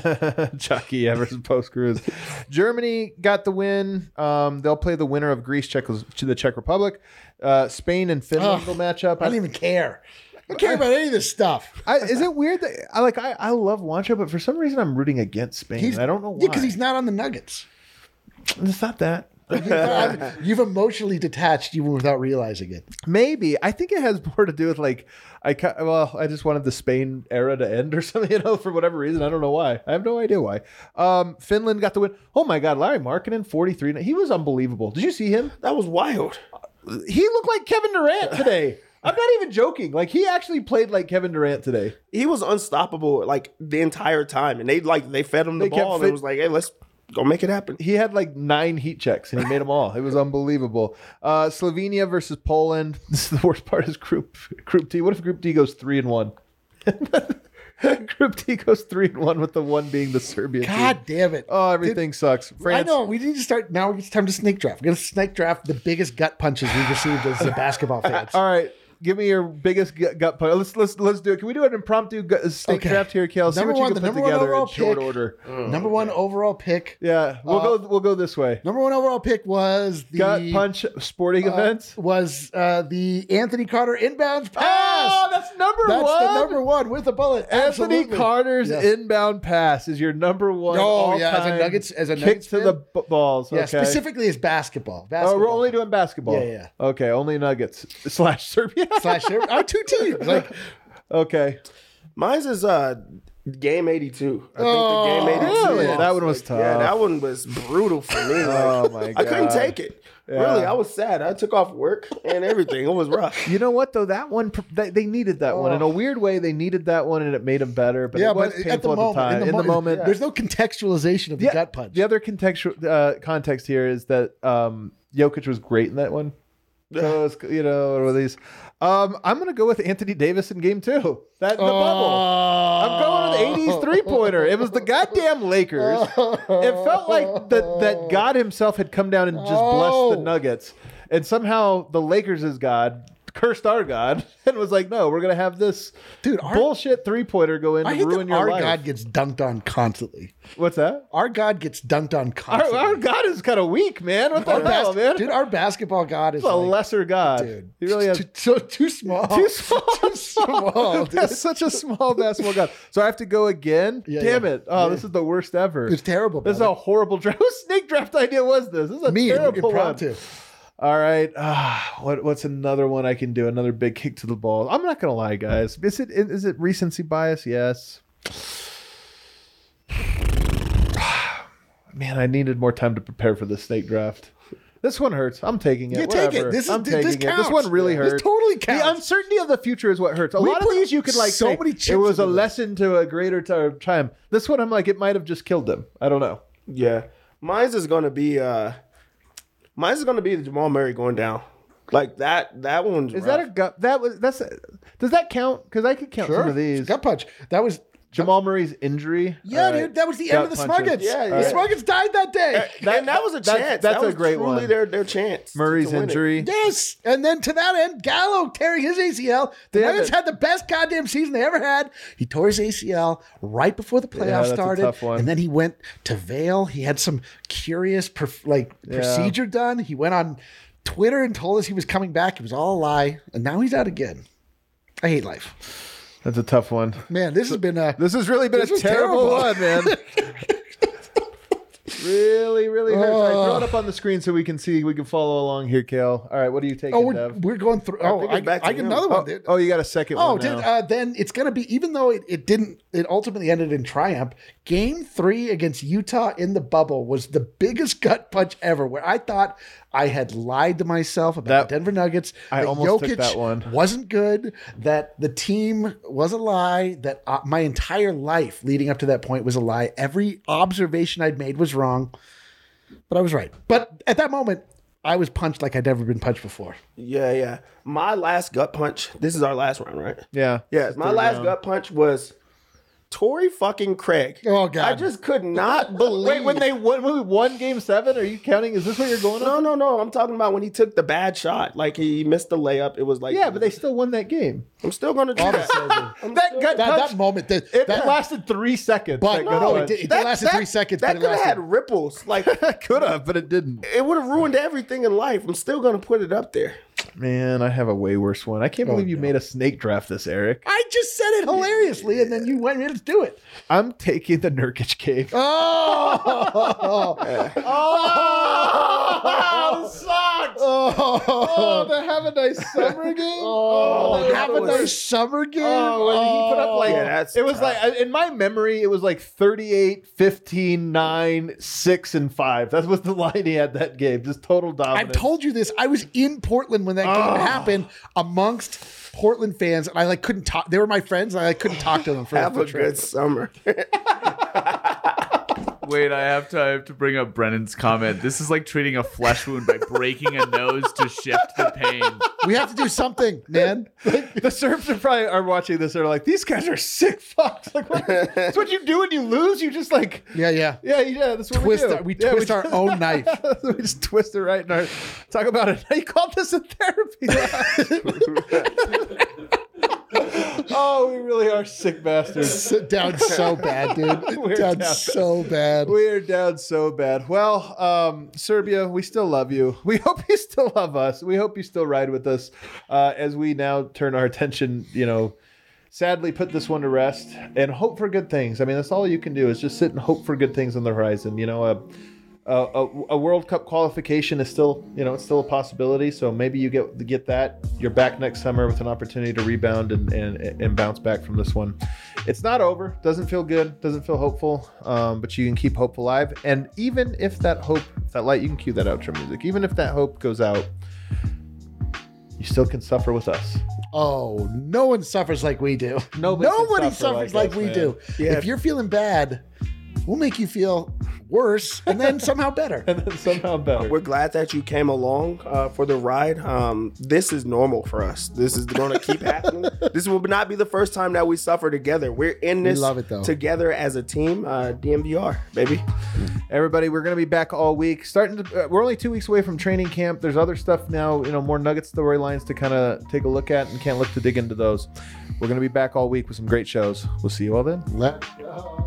[SPEAKER 1] Chucky Evers post cruise. Germany got the win. Um, they'll play the winner of Greece, Czech, to the Czech Republic. Uh, Spain and Finland
[SPEAKER 2] Ugh,
[SPEAKER 1] will match up.
[SPEAKER 2] I don't even care. I don't care about any of this stuff.
[SPEAKER 1] I, is it weird that I like I, I love Wancho, but for some reason I'm rooting against Spain.
[SPEAKER 2] He's,
[SPEAKER 1] I don't know why.
[SPEAKER 2] Yeah, because he's not on the Nuggets.
[SPEAKER 1] It's not that.
[SPEAKER 2] You've, you've emotionally detached even without realizing it.
[SPEAKER 1] Maybe I think it has more to do with like I ca- well I just wanted the Spain era to end or something, you know, for whatever reason. I don't know why. I have no idea why. Um, Finland got the win. Oh my God, Larry Markkinen, forty-three. He was unbelievable. Did you see him?
[SPEAKER 3] That was wild.
[SPEAKER 1] He looked like Kevin Durant today. I'm not even joking. Like he actually played like Kevin Durant today.
[SPEAKER 3] He was unstoppable like the entire time, and they like they fed him the
[SPEAKER 1] They kept
[SPEAKER 3] ball, and
[SPEAKER 1] fit-
[SPEAKER 3] it was like, hey, let's go make it happen.
[SPEAKER 1] He had like nine heat checks and he made them all. It was unbelievable. Uh, Slovenia versus Poland. This is the worst part is group Group D. What if Group D goes three and one? Group D goes three and one with the one being the Serbia team.
[SPEAKER 2] God damn it.
[SPEAKER 1] Oh, everything sucks. France.
[SPEAKER 2] I know. We need to start now. It's time to snake draft. We're going to snake draft the biggest gut punches we've received as a basketball fans.
[SPEAKER 1] All right. Give me your biggest gut, gut punch. Let's let's let's do it. Can we do an impromptu gut, snake
[SPEAKER 2] Okay.
[SPEAKER 1] draft here, Kel? See
[SPEAKER 2] Number
[SPEAKER 1] what you
[SPEAKER 2] one-
[SPEAKER 1] can
[SPEAKER 2] the
[SPEAKER 1] put
[SPEAKER 2] number one
[SPEAKER 1] together in
[SPEAKER 2] overall
[SPEAKER 1] short
[SPEAKER 2] pick.
[SPEAKER 1] order.
[SPEAKER 2] Number one overall pick.
[SPEAKER 1] Yeah, we'll
[SPEAKER 2] Uh,
[SPEAKER 1] go. We'll go this way.
[SPEAKER 2] Number one overall pick was the
[SPEAKER 1] Gut punch sporting
[SPEAKER 2] uh,
[SPEAKER 1] events.
[SPEAKER 2] was uh, the Anthony Carter inbound pass.
[SPEAKER 1] Oh, that's number
[SPEAKER 2] That's
[SPEAKER 1] one.
[SPEAKER 2] the number one with a bullet.
[SPEAKER 1] Anthony
[SPEAKER 2] Absolutely.
[SPEAKER 1] Carter's
[SPEAKER 2] Yes.
[SPEAKER 1] inbound pass is your number one.
[SPEAKER 2] Oh, yeah, as a
[SPEAKER 1] all-time
[SPEAKER 2] Nuggets- as a
[SPEAKER 1] kick
[SPEAKER 2] Nuggets
[SPEAKER 1] to
[SPEAKER 2] fan?
[SPEAKER 1] the b- balls.
[SPEAKER 2] Yeah,
[SPEAKER 1] okay.
[SPEAKER 2] specifically as basketball.
[SPEAKER 1] Oh,
[SPEAKER 2] basketball.
[SPEAKER 1] we're only doing basketball.
[SPEAKER 2] Yeah, yeah.
[SPEAKER 1] Okay, only Nuggets slash Serbia.
[SPEAKER 2] slash our two teams. Like
[SPEAKER 1] Okay,
[SPEAKER 3] Mine's is uh game eighty-two. I think
[SPEAKER 2] Oh,
[SPEAKER 3] the game eighty-two.
[SPEAKER 1] really?
[SPEAKER 3] loss,
[SPEAKER 1] That one was
[SPEAKER 3] like,
[SPEAKER 1] tough.
[SPEAKER 3] Yeah, that one was brutal for me. Like,
[SPEAKER 1] Oh, my
[SPEAKER 3] I couldn't
[SPEAKER 1] God.
[SPEAKER 3] take it.
[SPEAKER 1] Yeah.
[SPEAKER 3] Really, I was sad. I took off work and everything. It was rough.
[SPEAKER 1] you know what though? That one they, they needed that one in a weird way. They needed that one, and it made them better. But
[SPEAKER 2] yeah,
[SPEAKER 1] it was
[SPEAKER 2] but
[SPEAKER 1] painful
[SPEAKER 2] at the moment,
[SPEAKER 1] time.
[SPEAKER 2] in the,
[SPEAKER 1] in the
[SPEAKER 2] moment,
[SPEAKER 1] moment,
[SPEAKER 2] there's no contextualization of the
[SPEAKER 1] Yeah,
[SPEAKER 2] gut punch.
[SPEAKER 1] The other contextual uh, context here is that um, Jokic was great in that one. So it's, you know, what are these? Um, I'm gonna go with Anthony Davis in game two. That the bubble. I'm going with the eighties three pointer. It was the goddamn Lakers. It felt like that that God himself had come down and just blessed the Nuggets. and somehow the Lakers is God. Cursed our God and was like, no, we're gonna have this
[SPEAKER 2] Dude, our-
[SPEAKER 1] bullshit three pointer go in
[SPEAKER 2] I
[SPEAKER 1] to
[SPEAKER 2] hate
[SPEAKER 1] ruin
[SPEAKER 2] that
[SPEAKER 1] your
[SPEAKER 2] our
[SPEAKER 1] life.
[SPEAKER 2] God gets dunked on constantly.
[SPEAKER 1] What's that?
[SPEAKER 2] Our God gets dunked on
[SPEAKER 1] Our,
[SPEAKER 2] constantly.
[SPEAKER 1] our God is kind of weak, man. What the
[SPEAKER 2] Our
[SPEAKER 1] hell,
[SPEAKER 2] bas-
[SPEAKER 1] man?
[SPEAKER 2] Dude, our basketball God is
[SPEAKER 1] He's a
[SPEAKER 2] like,
[SPEAKER 1] lesser God.
[SPEAKER 2] dude,
[SPEAKER 1] He really has
[SPEAKER 2] too, so too small.
[SPEAKER 1] too small.
[SPEAKER 2] Too small, dude.
[SPEAKER 1] That's such a small basketball God. So I have to go again.
[SPEAKER 2] Yeah,
[SPEAKER 1] Damn
[SPEAKER 2] yeah.
[SPEAKER 1] it! Oh,
[SPEAKER 2] Yeah.
[SPEAKER 1] this is the worst ever.
[SPEAKER 2] It's terrible.
[SPEAKER 1] This is
[SPEAKER 2] brother.
[SPEAKER 1] a horrible draft. Whose snake draft idea was this? This is a
[SPEAKER 2] Me,
[SPEAKER 1] terrible one.
[SPEAKER 2] impromptu.
[SPEAKER 1] All right. Ah, what what's another one I can do? Another big kick to the ball. I'm not gonna lie, guys. Is it is it recency bias? Yes. Man, I needed more time to prepare for this snake draft. This one hurts. I'm taking it.
[SPEAKER 2] You take
[SPEAKER 1] Whatever.
[SPEAKER 2] it. This is
[SPEAKER 1] I'm
[SPEAKER 2] this
[SPEAKER 1] taking it. This
[SPEAKER 2] counts.
[SPEAKER 1] one really
[SPEAKER 2] This
[SPEAKER 1] hurts.
[SPEAKER 2] totally
[SPEAKER 1] The
[SPEAKER 2] counts.
[SPEAKER 1] uncertainty of the future is what hurts. A
[SPEAKER 2] We
[SPEAKER 1] lot of
[SPEAKER 2] put
[SPEAKER 1] these you could like
[SPEAKER 2] so
[SPEAKER 1] say,
[SPEAKER 2] many
[SPEAKER 1] it
[SPEAKER 2] chips
[SPEAKER 1] was a
[SPEAKER 2] into this.
[SPEAKER 1] lesson to a greater t- time. This one I'm like, it might have just killed them. I don't know.
[SPEAKER 3] Yeah, mine's is gonna be uh, mine's is gonna be the Jamal Murray going down. Like that. That one's
[SPEAKER 1] Is
[SPEAKER 3] rough.
[SPEAKER 1] that a gut? That was that's. Does that count? Because I could count some of these.
[SPEAKER 2] Gut punch. That was
[SPEAKER 1] Jamal Murray's injury.
[SPEAKER 2] yeah,
[SPEAKER 1] All right.
[SPEAKER 2] dude. That was the
[SPEAKER 1] Gut
[SPEAKER 2] end of the
[SPEAKER 1] punches.
[SPEAKER 2] Smuggets.
[SPEAKER 3] Yeah,
[SPEAKER 2] the
[SPEAKER 3] yeah.
[SPEAKER 2] Smuggets died that day.
[SPEAKER 1] That-
[SPEAKER 3] and that was a
[SPEAKER 1] that's-
[SPEAKER 3] chance.
[SPEAKER 1] that's
[SPEAKER 3] that
[SPEAKER 1] a
[SPEAKER 3] was
[SPEAKER 1] great
[SPEAKER 3] truly
[SPEAKER 1] one.
[SPEAKER 3] Their their chance. to-
[SPEAKER 1] Murray's
[SPEAKER 3] to win it.
[SPEAKER 1] injury.
[SPEAKER 2] Yes, and then to that end, Gallo tearing his A C L. The
[SPEAKER 1] Damn
[SPEAKER 2] Nuggets
[SPEAKER 1] it.
[SPEAKER 2] had the best goddamn season they ever had. He tore his A C L right before the playoffs
[SPEAKER 1] that's a
[SPEAKER 2] started,
[SPEAKER 1] tough one.
[SPEAKER 2] and then he went to Vail. He had some curious perf- like procedure done. He went on Twitter and told us he was coming back. It was all a lie, and now he's out again. I hate life,
[SPEAKER 1] That's a tough one.
[SPEAKER 2] man. This has been a
[SPEAKER 1] This has really been
[SPEAKER 2] This
[SPEAKER 1] a
[SPEAKER 2] was
[SPEAKER 1] terrible,
[SPEAKER 2] terrible.
[SPEAKER 1] one, man. really, really hurts. All right, throw it
[SPEAKER 2] Oh.
[SPEAKER 1] up on the screen so we can see. We can follow along here, Kale. All right, what are you taking,
[SPEAKER 2] oh, we're,
[SPEAKER 1] Dev?
[SPEAKER 2] we're going through. Oh,
[SPEAKER 3] think
[SPEAKER 2] I,
[SPEAKER 3] it's back to
[SPEAKER 2] I get
[SPEAKER 3] him.
[SPEAKER 2] another
[SPEAKER 1] Oh,
[SPEAKER 2] one, dude.
[SPEAKER 1] oh, you got a second
[SPEAKER 2] Oh,
[SPEAKER 1] one
[SPEAKER 2] did,
[SPEAKER 1] now.
[SPEAKER 2] uh, then it's going to be, even though it, it didn't, it ultimately ended in triumph. Game three against Utah in the bubble was the biggest gut punch ever, where I thought I had lied to myself about
[SPEAKER 1] That-
[SPEAKER 2] the Denver Nuggets.
[SPEAKER 1] I
[SPEAKER 2] that
[SPEAKER 1] almost
[SPEAKER 2] Jokic
[SPEAKER 1] took that one.
[SPEAKER 2] wasn't good, that the team was a lie, that uh, my entire life leading up to that point was a lie. Every observation I'd made was wrong, but I was right. But at that moment, I was punched like I'd never been punched before.
[SPEAKER 3] Yeah, yeah. My last gut punch. This is our last round, right?
[SPEAKER 1] yeah.
[SPEAKER 3] Yeah.
[SPEAKER 1] This is
[SPEAKER 3] My
[SPEAKER 1] third
[SPEAKER 3] last
[SPEAKER 1] round.
[SPEAKER 3] gut punch was Torrey fucking Craig.
[SPEAKER 2] Oh, God.
[SPEAKER 3] I just could not believe.
[SPEAKER 1] Wait, when they won, when we won Game Seven, are you counting? Is this what you're going
[SPEAKER 3] No,
[SPEAKER 1] on?
[SPEAKER 3] no, no. I'm talking about when he took the bad shot. Like he missed the layup. It was like
[SPEAKER 1] Yeah, but they still won that game.
[SPEAKER 3] I'm still gonna do that. I'm
[SPEAKER 1] That
[SPEAKER 3] still-
[SPEAKER 1] gut
[SPEAKER 2] That,
[SPEAKER 1] punch,
[SPEAKER 2] that moment, that,
[SPEAKER 1] it
[SPEAKER 2] that
[SPEAKER 1] lasted three seconds.
[SPEAKER 2] But
[SPEAKER 1] that
[SPEAKER 2] no,
[SPEAKER 1] gut
[SPEAKER 2] it
[SPEAKER 1] punch.
[SPEAKER 2] did- it
[SPEAKER 3] That-
[SPEAKER 2] lasted
[SPEAKER 3] that-
[SPEAKER 2] three seconds,
[SPEAKER 3] That
[SPEAKER 2] but it
[SPEAKER 3] could have
[SPEAKER 2] lasted.
[SPEAKER 3] had ripples. Like
[SPEAKER 1] could have, but it didn't.
[SPEAKER 3] it would have ruined everything in life. I'm still gonna put it up there.
[SPEAKER 1] Man, I have a way worse one. I can't believe you
[SPEAKER 2] no.
[SPEAKER 1] made a snake draft this, Eric.
[SPEAKER 2] I just said it hilariously, and then you went, let's do it.
[SPEAKER 1] I'm taking the Nurkic cave.
[SPEAKER 2] Oh,
[SPEAKER 1] Oh, this sucks. Oh, to have a nice summer game.
[SPEAKER 2] oh,
[SPEAKER 3] that
[SPEAKER 2] have a
[SPEAKER 3] was-
[SPEAKER 2] nice summer game.
[SPEAKER 1] Oh, when he put up like
[SPEAKER 3] Yeah, that's
[SPEAKER 1] it was
[SPEAKER 3] tough.
[SPEAKER 1] like in my memory it was like thirty-eight, fifteen, nine, six and five. That was the line he had that game. Just total dominance.
[SPEAKER 2] I've told you this. I was in Portland when that game
[SPEAKER 1] Oh.
[SPEAKER 2] happened amongst Portland fans, and I like couldn't talk. They were my friends, and I like, couldn't talk to them for
[SPEAKER 3] Have
[SPEAKER 2] the
[SPEAKER 3] a
[SPEAKER 2] trip.
[SPEAKER 3] good summer.
[SPEAKER 4] Wait, I have to, I have to bring up Brennan's comment. This is like treating a flesh wound by breaking a nose to shift the pain.
[SPEAKER 2] We have to do something, man.
[SPEAKER 1] the Serps are probably are watching this. They're like, these guys are sick fucks. Like, what, that's what you do when you lose. You just like,
[SPEAKER 2] Yeah, yeah.
[SPEAKER 1] yeah, yeah. That's what
[SPEAKER 2] Twist
[SPEAKER 1] we do.
[SPEAKER 2] our- we
[SPEAKER 1] Yeah,
[SPEAKER 2] twist
[SPEAKER 1] just-
[SPEAKER 2] our own knife.
[SPEAKER 1] we just twist it right in our. Talk about it. You called this a therapy. Oh, we really are sick bastards.
[SPEAKER 2] Sit down so bad, dude.
[SPEAKER 1] We're
[SPEAKER 2] down,
[SPEAKER 1] down.
[SPEAKER 2] so bad.
[SPEAKER 1] We are down so bad. Well, um, Serbia, we still love you. We hope you still love us. We hope you still ride with us uh, as we now turn our attention, you know, sadly put this one to rest and hope for good things. I mean, that's all you can do is just sit and hope for good things on the horizon. You know, a, a, a World Cup qualification is still, you know, it's still a possibility. So maybe you get get that. You're back next summer with an opportunity to rebound and, and, and bounce back from this one. It's not over. Doesn't feel good. Doesn't feel hopeful. Um, but you can keep hope alive. And even if that hope, that light, you can cue that outro music. Even if that hope goes out, you still can suffer with us.
[SPEAKER 2] Oh, no one suffers like we do.
[SPEAKER 1] Nobody can
[SPEAKER 2] Nobody
[SPEAKER 1] suffer
[SPEAKER 2] suffers
[SPEAKER 1] like
[SPEAKER 2] like,
[SPEAKER 1] us,
[SPEAKER 2] we
[SPEAKER 1] man.
[SPEAKER 2] do.
[SPEAKER 3] Yeah.
[SPEAKER 2] If you're feeling bad, we'll make you feel worse and then somehow better.
[SPEAKER 1] And then somehow better.
[SPEAKER 3] We're glad that you came along uh, for the ride. Um, this is normal for us. This is going to keep happening. This will not be the first time that we suffer together. We're in this
[SPEAKER 2] love it, though.
[SPEAKER 3] together as a team. Uh, D M V R, baby.
[SPEAKER 1] Everybody, we're going to be back all week. Starting to, uh, we're only two weeks away from training camp. There's other stuff now, you know, more Nugget storylines to kind of take a look at, and can't look to dig into those. We're going to be back all week with some great shows. We'll see you all then.
[SPEAKER 2] Let's go.